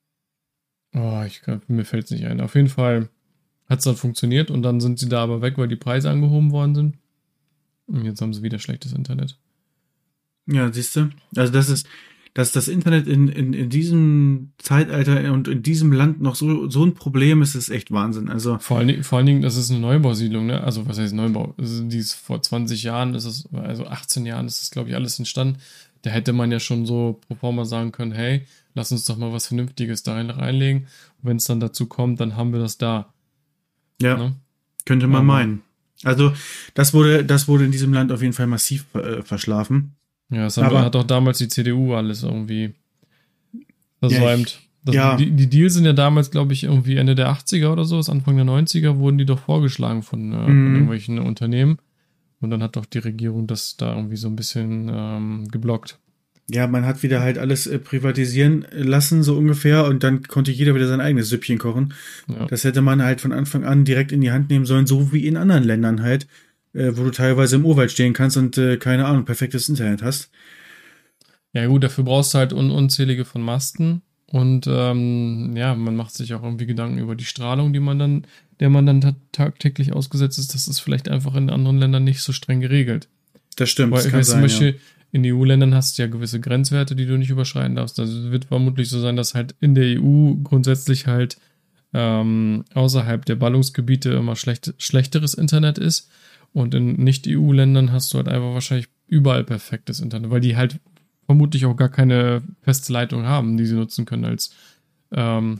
Speaker 2: Oh, ich kann, mir fällt es nicht ein. Auf jeden Fall hat es dann funktioniert und dann sind sie da aber weg, weil die Preise angehoben worden sind. Und jetzt haben sie wieder schlechtes Internet.
Speaker 1: Ja, siehst du? Also das ist, dass das Internet in, in, in diesem Zeitalter und in diesem Land noch so, so ein Problem ist, ist echt Wahnsinn. Also,
Speaker 2: Vor allen, Dingen- vor allen Dingen, das ist eine Neubausiedlung, ne? Also, was heißt Neubau? Also, die ist vor zwanzig Jahren, ist es, also achtzehn Jahren ist es, glaube ich, alles entstanden. Da hätte man ja schon so pro forma sagen können, hey, lass uns doch mal was Vernünftiges da rein- reinlegen. Und wenn es dann dazu kommt, dann haben wir das da.
Speaker 1: ja,
Speaker 2: Ne?
Speaker 1: könnte man
Speaker 2: Aber-
Speaker 1: meinen. Also, das wurde, das wurde in diesem Land auf jeden Fall massiv äh, verschlafen.
Speaker 2: Ja, das haben,
Speaker 1: Aber-
Speaker 2: hat auch damals die C D U alles irgendwie versäumt. Das,
Speaker 1: ja.
Speaker 2: die, die Deals sind ja damals, glaube ich, irgendwie Ende der achtziger oder so, Anfang der neunziger wurden die doch vorgeschlagen von, äh, von
Speaker 1: Mhm.
Speaker 2: irgendwelchen Unternehmen. Und dann hat doch die Regierung das da irgendwie so ein bisschen ähm, geblockt.
Speaker 1: Ja, man hat wieder halt alles äh, privatisieren lassen, so ungefähr, und dann konnte jeder wieder sein eigenes Süppchen kochen.
Speaker 2: Ja.
Speaker 1: Das hätte man halt von Anfang an direkt in die Hand nehmen sollen, so wie in anderen Ländern halt, äh, wo du teilweise im Urwald stehen kannst und, äh, keine Ahnung, perfektes Internet hast.
Speaker 2: Ja gut, dafür brauchst du halt un unzählige von Masten und ähm, ja, man macht sich auch irgendwie Gedanken über die Strahlung, die man dann, der man dann ta- tagtäglich ausgesetzt ist. Das ist vielleicht einfach in anderen Ländern nicht so streng geregelt.
Speaker 1: Das stimmt,
Speaker 2: Weil
Speaker 1: das
Speaker 2: ich
Speaker 1: kann
Speaker 2: weiß, zum
Speaker 1: sein,
Speaker 2: Beispiel
Speaker 1: ja.
Speaker 2: in E U-Ländern hast du ja gewisse Grenzwerte, die du nicht überschreiten darfst. Also wird vermutlich so sein, dass halt in der E U grundsätzlich halt ähm, außerhalb der Ballungsgebiete immer schlecht, schlechteres Internet ist. Und in Nicht-E U-Ländern hast du halt einfach wahrscheinlich überall perfektes Internet, weil die halt vermutlich auch gar keine feste Leitung haben, die sie nutzen können als ähm,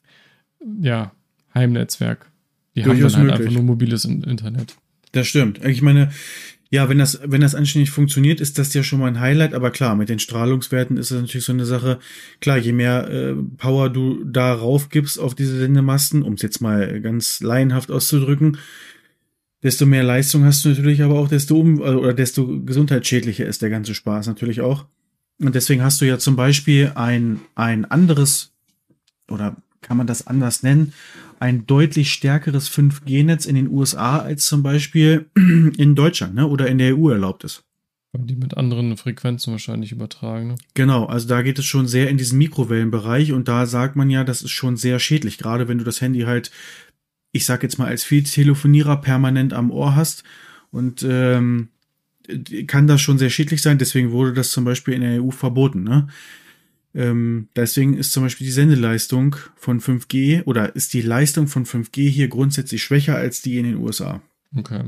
Speaker 2: ja, Heimnetzwerk. Die haben
Speaker 1: Durchaus
Speaker 2: dann halt
Speaker 1: möglich.
Speaker 2: einfach nur mobiles In- Internet.
Speaker 1: Das stimmt. Ich meine, ja, wenn das, wenn das anständig funktioniert, ist das ja schon mal ein Highlight, aber klar, mit den Strahlungswerten ist das natürlich so eine Sache. Klar, je mehr äh, Power du darauf gibst auf diese Sendemasten, um es jetzt mal ganz laienhaft auszudrücken, desto mehr Leistung hast du natürlich, aber auch desto um oder desto gesundheitsschädlicher ist der ganze Spaß natürlich auch. Und deswegen hast du ja zum Beispiel ein, ein anderes, oder kann man das anders nennen, ein deutlich stärkeres fünf G Netz in den U S A als zum Beispiel in Deutschland, ne, oder in der E U erlaubt ist.
Speaker 2: Weil die mit anderen Frequenzen wahrscheinlich übertragen. Ne?
Speaker 1: Genau, also da geht es schon sehr in diesen Mikrowellenbereich und da sagt man ja, das ist schon sehr schädlich, gerade wenn du das Handy halt, ich sag jetzt mal als Vieltelefonierer permanent am Ohr hast und ähm, kann das schon sehr schädlich sein, deswegen wurde das zum Beispiel in der E U verboten, ne? Ähm, deswegen ist zum Beispiel die Sendeleistung von fünf G oder ist die Leistung von fünf G hier grundsätzlich schwächer als die in den U S A.
Speaker 2: Okay.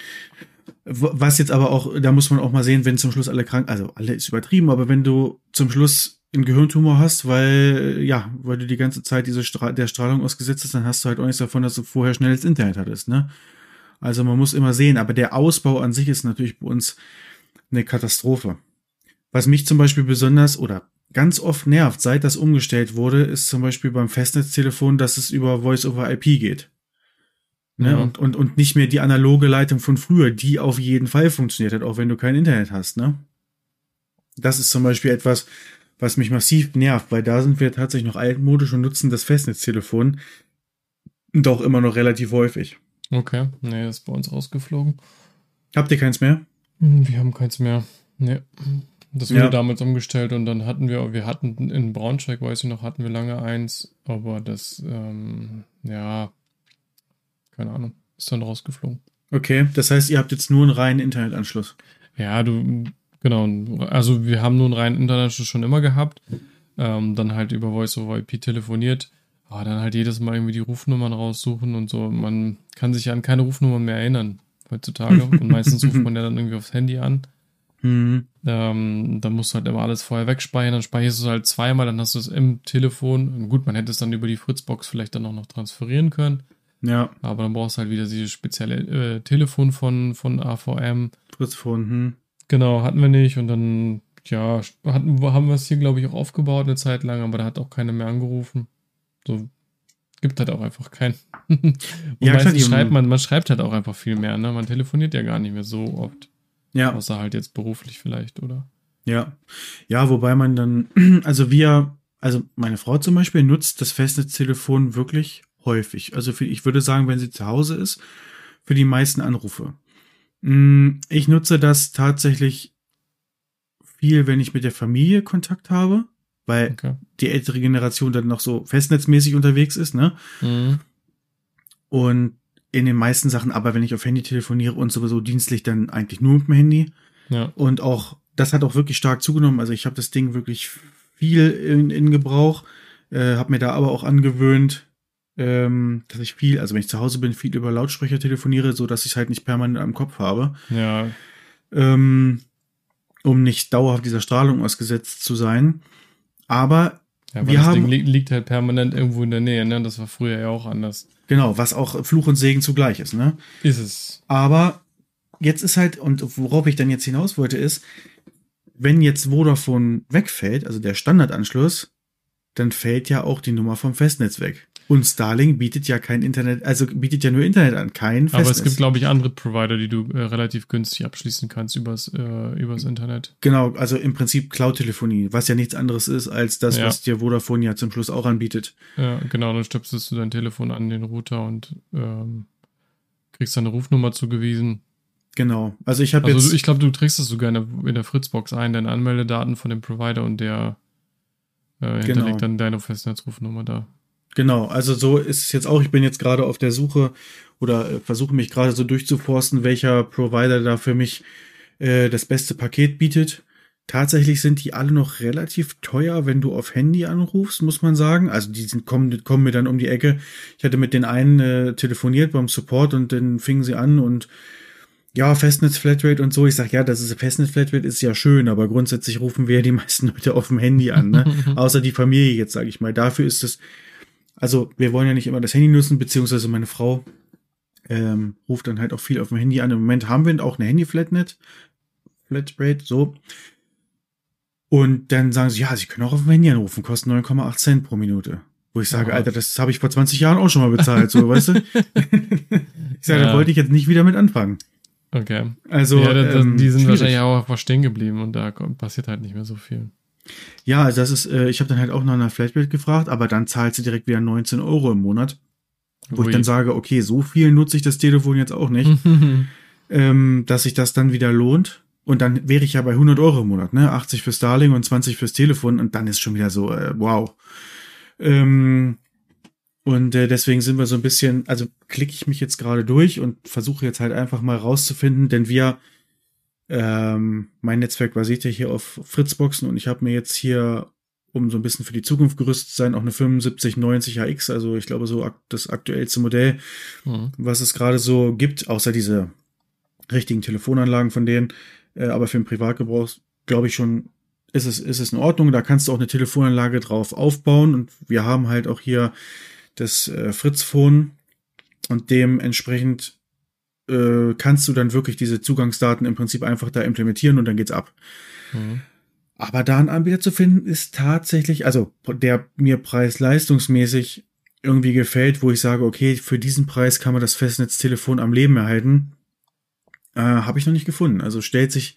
Speaker 1: Was jetzt aber auch, da muss man auch mal sehen, wenn zum Schluss alle krank, also alle ist übertrieben, aber wenn du zum Schluss einen Gehirntumor hast, weil, ja, weil du die ganze Zeit diese Stra- der Strahlung ausgesetzt hast, dann hast du halt auch nichts davon, dass du vorher schnelles Internet hattest, ne? Also man muss immer sehen, aber der Ausbau an sich ist natürlich bei uns eine Katastrophe. Was mich zum Beispiel besonders oder ganz oft nervt, seit das umgestellt wurde, ist zum Beispiel beim Festnetztelefon, dass es über Voice over I P geht. Ne?
Speaker 2: Ja.
Speaker 1: Und, und, und nicht mehr die analoge Leitung von früher, die auf jeden Fall funktioniert hat, auch wenn du kein Internet hast, ne? Das ist zum Beispiel etwas, was mich massiv nervt, weil da sind wir tatsächlich noch altmodisch und nutzen das Festnetztelefon doch immer noch relativ häufig.
Speaker 2: Okay, nee, das ist bei uns rausgeflogen.
Speaker 1: Habt ihr keins mehr?
Speaker 2: Wir haben keins mehr. Nee. Das wurde
Speaker 1: Ja.
Speaker 2: damals umgestellt und dann hatten wir, wir hatten in Braunschweig, weiß ich noch, hatten wir lange eins, aber das, ähm, ja, keine Ahnung, ist dann rausgeflogen.
Speaker 1: Okay, das heißt, ihr habt jetzt nur einen reinen Internetanschluss.
Speaker 2: Ja, du, genau, also wir haben nur einen reinen Internetanschluss schon immer gehabt, ähm, dann halt über Voice over I P telefoniert, aber dann halt jedes Mal irgendwie die Rufnummern raussuchen und so. Man kann sich an keine Rufnummern mehr erinnern heutzutage und meistens ruft man ja dann irgendwie aufs Handy an.
Speaker 1: Mhm.
Speaker 2: Ähm, dann musst du halt immer alles vorher wegspeichern, dann speicherst du es halt zweimal, dann hast du es im Telefon. Und gut, man hätte es dann über die Fritzbox vielleicht dann auch noch transferieren können.
Speaker 1: Ja.
Speaker 2: Aber dann brauchst du halt wieder dieses spezielle äh, Telefon von, von A V M.
Speaker 1: Fritzphone, hm.
Speaker 2: Genau, hatten wir nicht. Und dann, ja, hatten, haben wir es hier, glaube ich, auch aufgebaut eine Zeit lang, aber da hat auch keiner mehr angerufen. So, gibt halt auch einfach keinen. Und
Speaker 1: Ja, klar,
Speaker 2: meistens
Speaker 1: die-
Speaker 2: schreibt man, man schreibt halt auch einfach viel mehr, ne? Man telefoniert ja gar nicht mehr so oft.
Speaker 1: Ja.
Speaker 2: Außer halt jetzt beruflich vielleicht, oder?
Speaker 1: Ja. Ja, wobei man dann, also wir, also meine Frau zum Beispiel nutzt das Festnetztelefon wirklich häufig. Also für, ich würde sagen, wenn sie zu Hause ist, für die meisten Anrufe. Mm, Ich nutze das tatsächlich viel, wenn ich mit der Familie Kontakt habe, weil
Speaker 2: Okay.
Speaker 1: die ältere Generation dann noch so festnetzmäßig unterwegs ist, ne?
Speaker 2: Mhm.
Speaker 1: Und in den meisten Sachen, aber wenn ich auf Handy telefoniere und sowieso dienstlich, dann eigentlich nur mit dem Handy.
Speaker 2: Ja.
Speaker 1: Und auch, das hat auch wirklich stark zugenommen. Also ich habe das Ding wirklich viel in, in Gebrauch, äh, habe mir da aber auch angewöhnt, ähm, dass ich viel, also wenn ich zu Hause bin, viel über Lautsprecher telefoniere, so dass ich es halt nicht permanent am Kopf habe,
Speaker 2: Ja.
Speaker 1: ähm, um nicht dauerhaft dieser Strahlung ausgesetzt zu sein. Aber
Speaker 2: Ja, weil
Speaker 1: Wir
Speaker 2: das
Speaker 1: haben-
Speaker 2: Ding li liegt halt permanent irgendwo in der Nähe, ne? Das war früher ja auch anders.
Speaker 1: genau, was auch Fluch und Segen zugleich ist, ne?
Speaker 2: Ist es.
Speaker 1: Aber jetzt ist halt, und worauf ich dann jetzt hinaus wollte, ist, wenn jetzt Vodafone wegfällt, also der Standardanschluss, dann fällt ja auch die Nummer vom Festnetz weg. Und Starlink bietet ja kein Internet, also bietet ja nur Internet an, kein Festnetz.
Speaker 2: Aber es gibt, glaube ich, andere Provider, die du äh, relativ günstig abschließen kannst übers, äh, übers Internet.
Speaker 1: Genau, also im Prinzip Cloud-Telefonie, was ja nichts anderes ist als das,
Speaker 2: Ja.
Speaker 1: was dir Vodafone ja zum Schluss auch anbietet.
Speaker 2: Ja, genau, dann stöpselst du dein Telefon an den Router und ähm, kriegst deine Rufnummer zugewiesen.
Speaker 1: Genau. Also ich habe
Speaker 2: Also
Speaker 1: jetzt.
Speaker 2: du, ich glaube, du trägst das sogar in der, in der Fritzbox ein, deine Anmeldedaten von dem Provider und der äh, hinterlegt
Speaker 1: Genau.
Speaker 2: dann deine Festnetzrufnummer da.
Speaker 1: Genau, also so ist es jetzt auch. Ich bin jetzt gerade auf der Suche oder äh, versuche mich gerade so durchzuforsten, welcher Provider da für mich äh, das beste Paket bietet. Tatsächlich sind die alle noch relativ teuer, wenn du auf Handy anrufst, muss man sagen. Also die sind, kommen, kommen mir dann um die Ecke. Ich hatte mit den einen äh, telefoniert beim Support und dann fingen sie an und ja, Festnetz-Flatrate und so. Ich sag, ja, das ist Festnetz-Flatrate ist ja schön, aber grundsätzlich rufen wir ja die meisten Leute auf dem Handy an, ne? Außer die Familie jetzt, sage ich mal. Dafür ist es, also wir wollen ja nicht immer das Handy nutzen, beziehungsweise meine Frau ähm, ruft dann halt auch viel auf dem Handy an. Im Moment haben wir auch eine Handy-Flatnet, Flatrate, so. Und dann sagen sie, ja, sie können auch auf dem Handy anrufen, kosten neun Komma acht Cent pro Minute. Wo ich sage,
Speaker 2: Ja.
Speaker 1: Alter, das habe ich vor zwanzig Jahren auch schon mal bezahlt, so, weißt du? Ich sage, da
Speaker 2: Ja.
Speaker 1: wollte ich jetzt nicht wieder mit anfangen.
Speaker 2: Okay.
Speaker 1: Also,
Speaker 2: ja, da, da,
Speaker 1: ähm,
Speaker 2: die sind
Speaker 1: schwierig.
Speaker 2: wahrscheinlich auch einfach stehen geblieben und da kommt, passiert halt nicht mehr so viel.
Speaker 1: Ja, also das ist, äh, ich habe dann halt auch nach einer Flatrate gefragt, aber dann zahlt sie direkt wieder neunzehn Euro im Monat. Wo
Speaker 2: Ui.
Speaker 1: ich dann sage, okay, so viel nutze ich das Telefon jetzt auch nicht, ähm, dass sich das dann wieder lohnt. Und dann wäre ich ja bei hundert Euro im Monat, ne? achtzig für Starlink und zwanzig fürs Telefon und dann ist schon wieder so, äh, wow. Ähm, und äh, deswegen sind wir so ein bisschen, also klicke ich mich jetzt gerade durch und versuche jetzt halt einfach mal rauszufinden, denn wir, ähm, mein Netzwerk basiert ja hier auf Fritzboxen und ich habe mir jetzt hier, um so ein bisschen für die Zukunft gerüstet zu sein, auch eine fünfundsiebzig neunzig A X, also ich glaube so ak- das aktuellste Modell,
Speaker 2: Mhm.
Speaker 1: was es gerade so gibt, außer diese richtigen Telefonanlagen von denen, äh, aber für den Privatgebrauch glaube ich schon, ist es, ist es in Ordnung. Da kannst du auch eine Telefonanlage drauf aufbauen und wir haben halt auch hier das äh, Fritzphone und dementsprechend äh, kannst du dann wirklich diese Zugangsdaten im Prinzip einfach da implementieren und dann geht's ab.
Speaker 2: Mhm.
Speaker 1: Aber da einen Anbieter zu finden, ist tatsächlich, also der mir preis-leistungsmäßig irgendwie gefällt, wo ich sage, okay, für diesen Preis kann man das Festnetztelefon am Leben erhalten, äh, habe ich noch nicht gefunden. Also stellt sich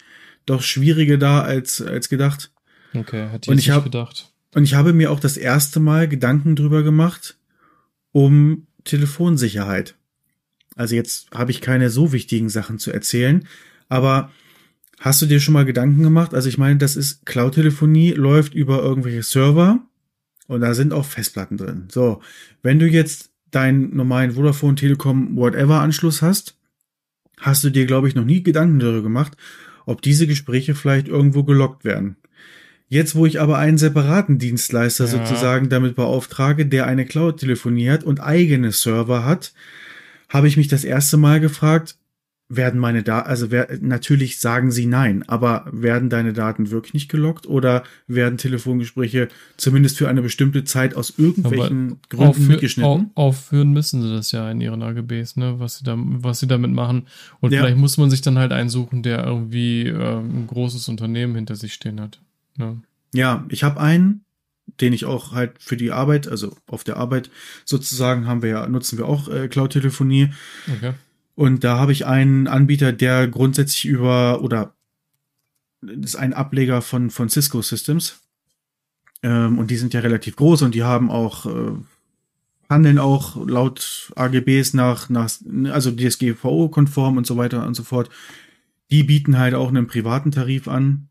Speaker 1: doch schwieriger da als, als gedacht.
Speaker 2: Okay, hätte
Speaker 1: Und
Speaker 2: ich
Speaker 1: ich
Speaker 2: nicht
Speaker 1: hab-
Speaker 2: gedacht.
Speaker 1: Und ich habe mir auch das erste Mal Gedanken drüber gemacht, um Telefonsicherheit. Also jetzt habe ich keine so wichtigen Sachen zu erzählen, aber hast du dir schon mal Gedanken gemacht? Also ich meine, das ist Cloud-Telefonie, läuft über irgendwelche Server und da sind auch Festplatten drin. So, wenn du jetzt deinen normalen Vodafone, Telekom, whatever Anschluss hast, hast du dir, glaube ich, noch nie Gedanken darüber gemacht, ob diese Gespräche vielleicht irgendwo gelockt werden. Jetzt, wo ich aber einen separaten Dienstleister
Speaker 2: Ja.
Speaker 1: sozusagen damit beauftrage, der eine Cloud-Telefonie hat und eigene Server hat, habe ich mich das erste Mal gefragt, werden meine Daten, also wer, natürlich sagen sie nein, aber werden deine Daten wirklich nicht gelockt oder werden Telefongespräche zumindest für eine bestimmte Zeit aus irgendwelchen Gründen
Speaker 2: Aufführ, au,
Speaker 1: mitgeschnitten?
Speaker 2: aufführen müssen sie das ja in ihren A G Bs, ne, was sie da, was sie damit machen. Und
Speaker 1: Ja.
Speaker 2: vielleicht muss man sich dann halt einen suchen, der irgendwie äh, ein großes Unternehmen hinter sich stehen hat. Ne?
Speaker 1: Ja, ich habe einen, den ich auch halt für die Arbeit, also auf der Arbeit sozusagen haben wir ja, nutzen wir auch äh, Cloud-Telefonie.
Speaker 2: Okay.
Speaker 1: Und da habe ich einen Anbieter, der grundsätzlich über, oder das ist ein Ableger von, von Cisco Systems. Ähm, und die sind ja relativ groß und die haben auch, äh, handeln auch laut A G Bs nach, nach also D S G V O-konform und so weiter und so fort. Die bieten halt auch einen privaten Tarif an,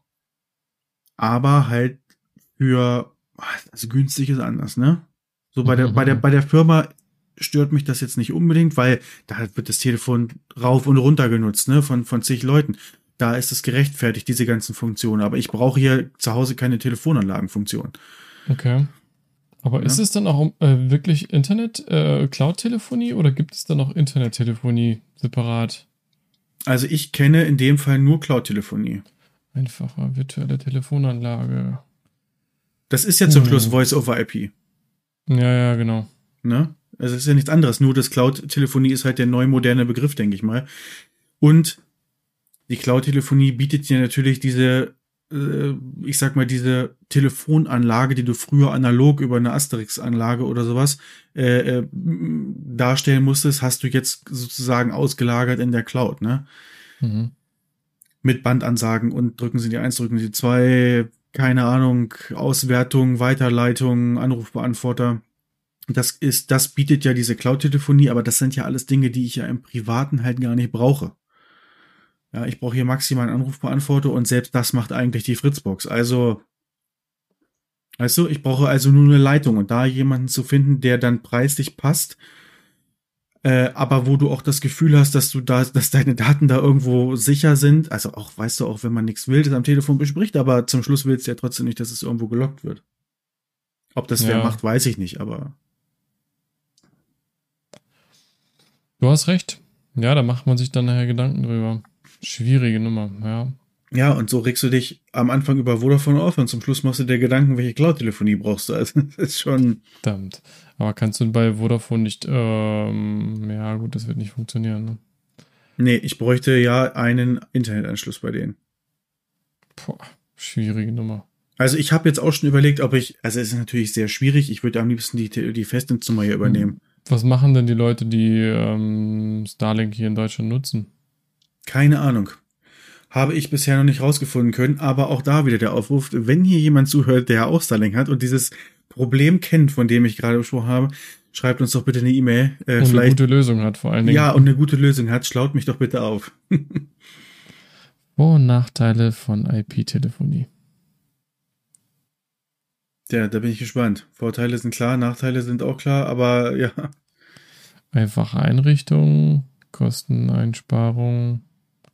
Speaker 1: aber halt für, also günstig ist anders, ne? So bei der, bei der, bei der Firma stört mich das jetzt nicht unbedingt, weil da wird das Telefon rauf und runter genutzt, ne, von, von zig Leuten. Da ist es gerechtfertigt, diese ganzen Funktionen. Aber ich brauche hier zu Hause keine Telefonanlagenfunktion.
Speaker 2: Okay. Aber
Speaker 1: Ja.
Speaker 2: ist es dann auch äh, wirklich Internet, äh, Cloud-Telefonie oder gibt es dann auch Internet-Telefonie separat?
Speaker 1: Also ich kenne in dem Fall nur Cloud-Telefonie.
Speaker 2: Einfache virtuelle Telefonanlage.
Speaker 1: Das ist ja zum
Speaker 2: Hm.
Speaker 1: Schluss Voice-over-I P,
Speaker 2: Ja, ja, genau.
Speaker 1: ne? Also es ist ja nichts anderes. Nur das Cloud-Telefonie ist halt der neu moderne Begriff, denke ich mal. Und die Cloud-Telefonie bietet dir natürlich diese, äh, ich sag mal, diese Telefonanlage, die du früher analog über eine Asterix-Anlage oder sowas äh, äh, darstellen musstest, hast du jetzt sozusagen ausgelagert in der Cloud, ne?
Speaker 2: Mhm.
Speaker 1: Mit Bandansagen und drücken Sie die eins, drücken Sie die zwei, keine Ahnung, Auswertung, Weiterleitung, Anrufbeantworter. Das ist, das bietet ja diese Cloud-Telefonie, aber das sind ja alles Dinge, die ich ja im Privaten halt gar nicht brauche. Ja, ich brauche hier maximal einen Anrufbeantworter und selbst das macht eigentlich die Fritzbox. Also, weißt du, ich brauche also nur eine Leitung und da jemanden zu finden, der dann preislich passt, äh, aber wo du auch das Gefühl hast, dass du da, dass deine Daten da irgendwo sicher sind. Also auch, weißt du, auch wenn man nichts will, das am Telefon bespricht, aber zum Schluss willst du ja trotzdem nicht, dass es irgendwo gelockt wird. Ob das wer
Speaker 2: Ja.
Speaker 1: macht, weiß ich nicht, aber
Speaker 2: Du hast recht. Ja, da macht man sich dann nachher Gedanken drüber. Schwierige Nummer, ja.
Speaker 1: ja, und so regst du dich am Anfang über Vodafone auf und zum Schluss machst du dir Gedanken, welche Cloud-Telefonie brauchst du. Also das ist schon.
Speaker 2: Verdammt. Aber kannst du bei Vodafone nicht, ähm, ja gut, das wird nicht funktionieren, ne?
Speaker 1: Nee, ich bräuchte ja einen Internetanschluss bei denen.
Speaker 2: Boah, schwierige Nummer.
Speaker 1: Also ich habe jetzt auch schon überlegt, ob ich, also es ist natürlich sehr schwierig, ich würde am liebsten die, die Festnetznummer hier übernehmen.
Speaker 2: Was machen denn die Leute, die ähm, Starlink hier in Deutschland nutzen?
Speaker 1: Keine Ahnung. Habe ich bisher noch nicht rausgefunden können, aber auch da wieder der Aufruf, wenn hier jemand zuhört, der auch Starlink hat und dieses Problem kennt, von dem ich gerade gesprochen habe, schreibt uns doch bitte eine E-Mail. Äh,
Speaker 2: Und eine
Speaker 1: vielleicht,
Speaker 2: gute Lösung hat vor allen Dingen.
Speaker 1: ja, und eine gute Lösung hat, schlaut mich doch bitte auf.
Speaker 2: Vor- und Nachteile von I P-Telefonie.
Speaker 1: Ja, da bin ich gespannt. Vorteile sind klar, Nachteile sind auch klar, aber ja.
Speaker 2: Einfache Einrichtung, Kosteneinsparung,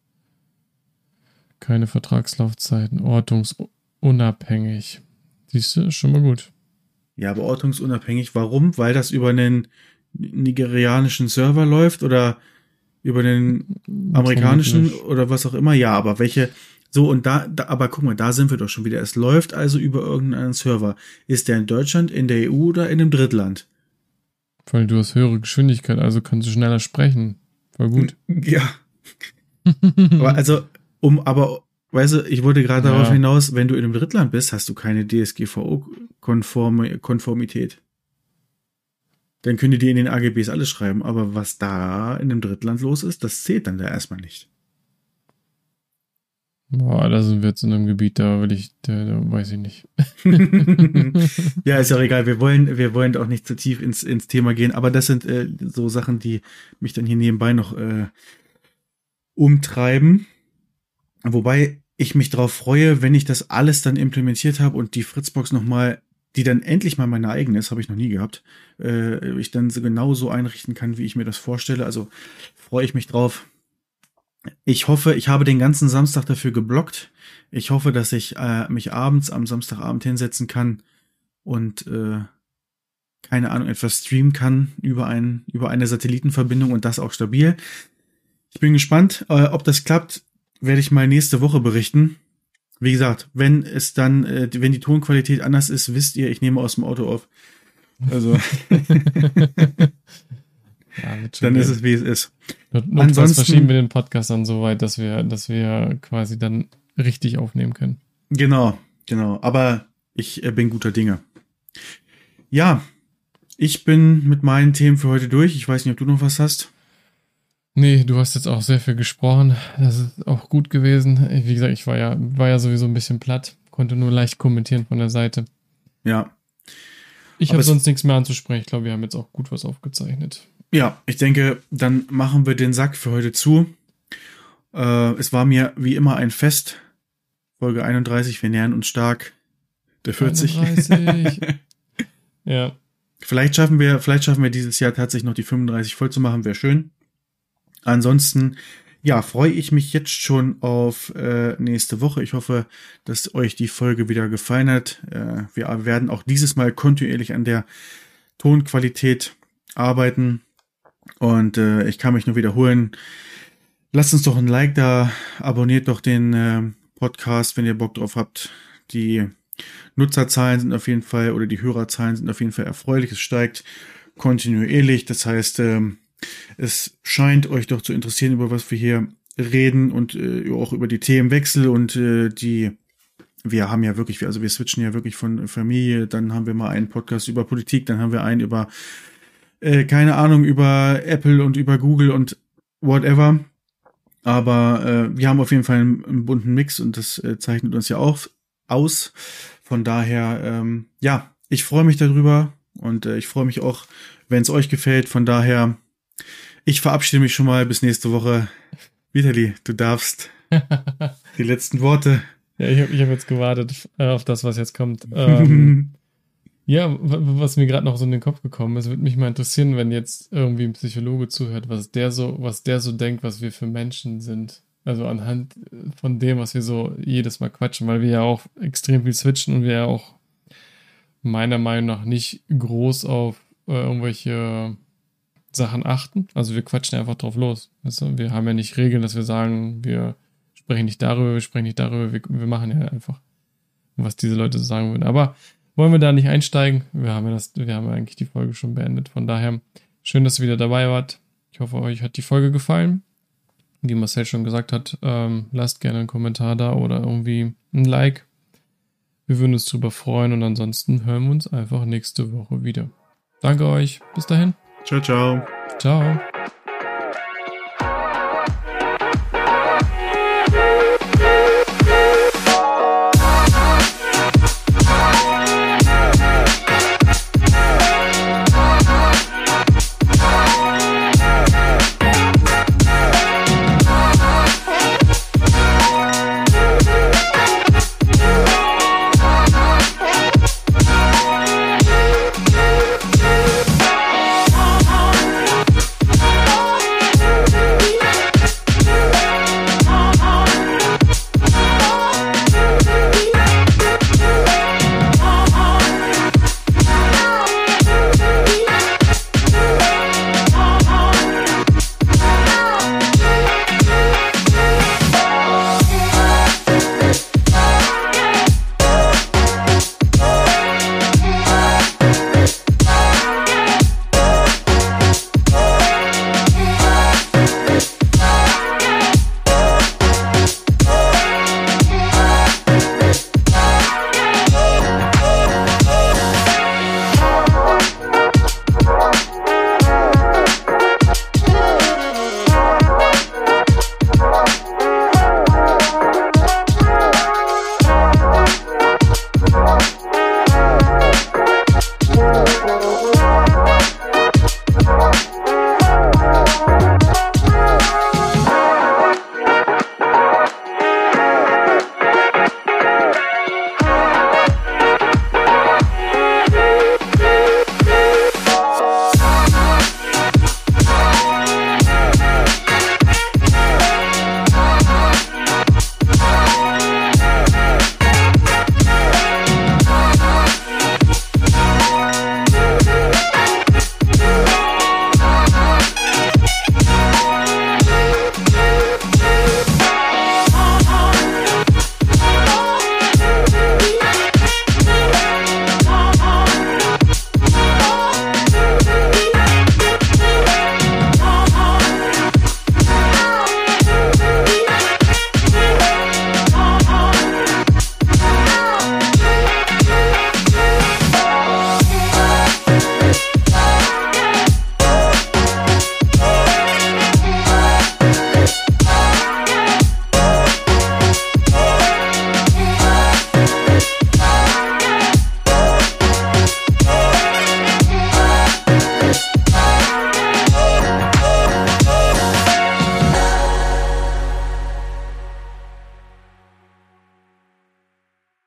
Speaker 2: keine Vertragslaufzeiten, ortungsunabhängig. Siehst du, ist schon mal gut.
Speaker 1: Ja, aber ortungsunabhängig. Warum? Weil das über einen nigerianischen Server läuft oder über den amerikanischen
Speaker 2: Vermutlich.
Speaker 1: oder was auch immer. Ja, aber welche, so und da, da, aber guck mal, da sind wir doch schon wieder. Es läuft also über irgendeinen Server. Ist der in Deutschland, in der E U oder in einem Drittland?
Speaker 2: Weil du hast höhere Geschwindigkeit, also kannst du schneller sprechen. Voll gut.
Speaker 1: Ja. Aber also, um, aber, weißt du, ich wollte gerade
Speaker 2: Ja.
Speaker 1: darauf hinaus, wenn du in einem Drittland bist, hast du keine D S G V O-Konformität. Dann können die dir in den A G Bs alles schreiben, aber was da in einem Drittland los ist, das zählt dann da erstmal nicht.
Speaker 2: Boah, da sind wir jetzt in einem Gebiet, da will ich, da, da weiß ich nicht.
Speaker 1: Ja, ist ja auch egal. Wir wollen, wir wollen auch nicht zu tief ins, ins Thema gehen, aber das sind äh, so Sachen, die mich dann hier nebenbei noch äh, umtreiben. Wobei ich mich darauf freue, wenn ich das alles dann implementiert habe und die Fritzbox nochmal, die dann endlich mal meine eigene ist, habe ich noch nie gehabt, äh, ich dann so genau so einrichten kann, wie ich mir das vorstelle. Also freue ich mich drauf. Ich hoffe, ich habe den ganzen Samstag dafür geblockt. Ich hoffe, dass ich äh, mich abends am Samstagabend hinsetzen kann und äh, keine Ahnung, etwas streamen kann über ein, über eine Satellitenverbindung und das auch stabil. Ich bin gespannt, äh, ob das klappt, werde ich mal nächste Woche berichten. Wie gesagt, wenn es dann, äh, wenn die Tonqualität anders ist, wisst ihr, ich nehme aus dem Auto auf. Also
Speaker 2: Ja,
Speaker 1: dann ist es, wie es ist.
Speaker 2: Not- Ansonsten verschieben wir den Podcast dann so weit, dass wir, dass wir quasi dann richtig aufnehmen können.
Speaker 1: Genau, genau. Aber ich äh, bin guter Dinge. Ja, ich bin mit meinen Themen für heute durch. Ich weiß nicht, ob du noch was hast.
Speaker 2: Nee, du hast jetzt auch sehr viel gesprochen. Das ist auch gut gewesen. Wie gesagt, ich war ja, war ja sowieso ein bisschen platt, konnte nur leicht kommentieren von der Seite.
Speaker 1: Ja.
Speaker 2: Ich habe sonst nichts mehr anzusprechen. Ich glaube, wir haben jetzt auch gut was aufgezeichnet.
Speaker 1: Ja, ich denke, dann machen wir den Sack für heute zu. Äh, es war mir wie immer ein Fest. Folge einunddreißig, wir nähern uns stark der vierzig.
Speaker 2: einunddreißig. Ja.
Speaker 1: Vielleicht schaffen wir, vielleicht schaffen wir dieses Jahr tatsächlich noch die fünfunddreißig voll zu machen, wäre schön. Ansonsten, ja, freue ich mich jetzt schon auf äh, nächste Woche. Ich hoffe, dass euch die Folge wieder gefallen hat. Äh, wir werden auch dieses Mal kontinuierlich an der Tonqualität arbeiten. Und äh, ich kann mich nur wiederholen. Lasst uns doch ein Like da, abonniert doch den äh, Podcast, wenn ihr Bock drauf habt. Die Nutzerzahlen sind auf jeden Fall, oder die Hörerzahlen sind auf jeden Fall erfreulich. Es steigt kontinuierlich. Das heißt, ähm, es scheint euch doch zu interessieren, über was wir hier reden und äh, auch über die Themenwechsel und äh, die, wir haben ja wirklich, also wir switchen ja wirklich von Familie, dann haben wir mal einen Podcast über Politik, dann haben wir einen über Äh, keine Ahnung, über Apple und über Google und whatever. Aber äh, wir haben auf jeden Fall einen, einen bunten Mix und das äh, zeichnet uns ja auch aus. Von daher, ähm, ja, ich freue mich darüber und äh, ich freue mich auch, wenn es euch gefällt. Von daher, ich verabschiede mich schon mal bis nächste Woche. Vitali, du darfst die letzten Worte.
Speaker 2: Ja, ich habe ich hab jetzt gewartet äh, auf das, was jetzt kommt. Ähm, Ja, was mir gerade noch so in den Kopf gekommen ist, würde mich mal interessieren, wenn jetzt irgendwie ein Psychologe zuhört, was der so, was der so denkt, was wir für Menschen sind. Also anhand von dem, was wir so jedes Mal quatschen, weil wir ja auch extrem viel switchen und wir ja auch meiner Meinung nach nicht groß auf äh, irgendwelche Sachen achten. Also wir quatschen einfach drauf los. Weißt du? Wir haben ja nicht Regeln, dass wir sagen, wir sprechen nicht darüber, wir sprechen nicht darüber, wir, wir machen ja einfach, was diese Leute so sagen würden. Aber wollen wir da nicht einsteigen? Wir haben ja das, wir haben ja eigentlich die Folge schon beendet. Von daher, schön, dass ihr wieder dabei wart. Ich hoffe, euch hat die Folge gefallen. Wie Marcel schon gesagt hat, ähm, lasst gerne einen Kommentar da oder irgendwie ein Like. Wir würden uns drüber freuen und ansonsten hören wir uns einfach nächste Woche wieder. Danke euch. Bis dahin.
Speaker 1: Ciao, ciao.
Speaker 2: Ciao.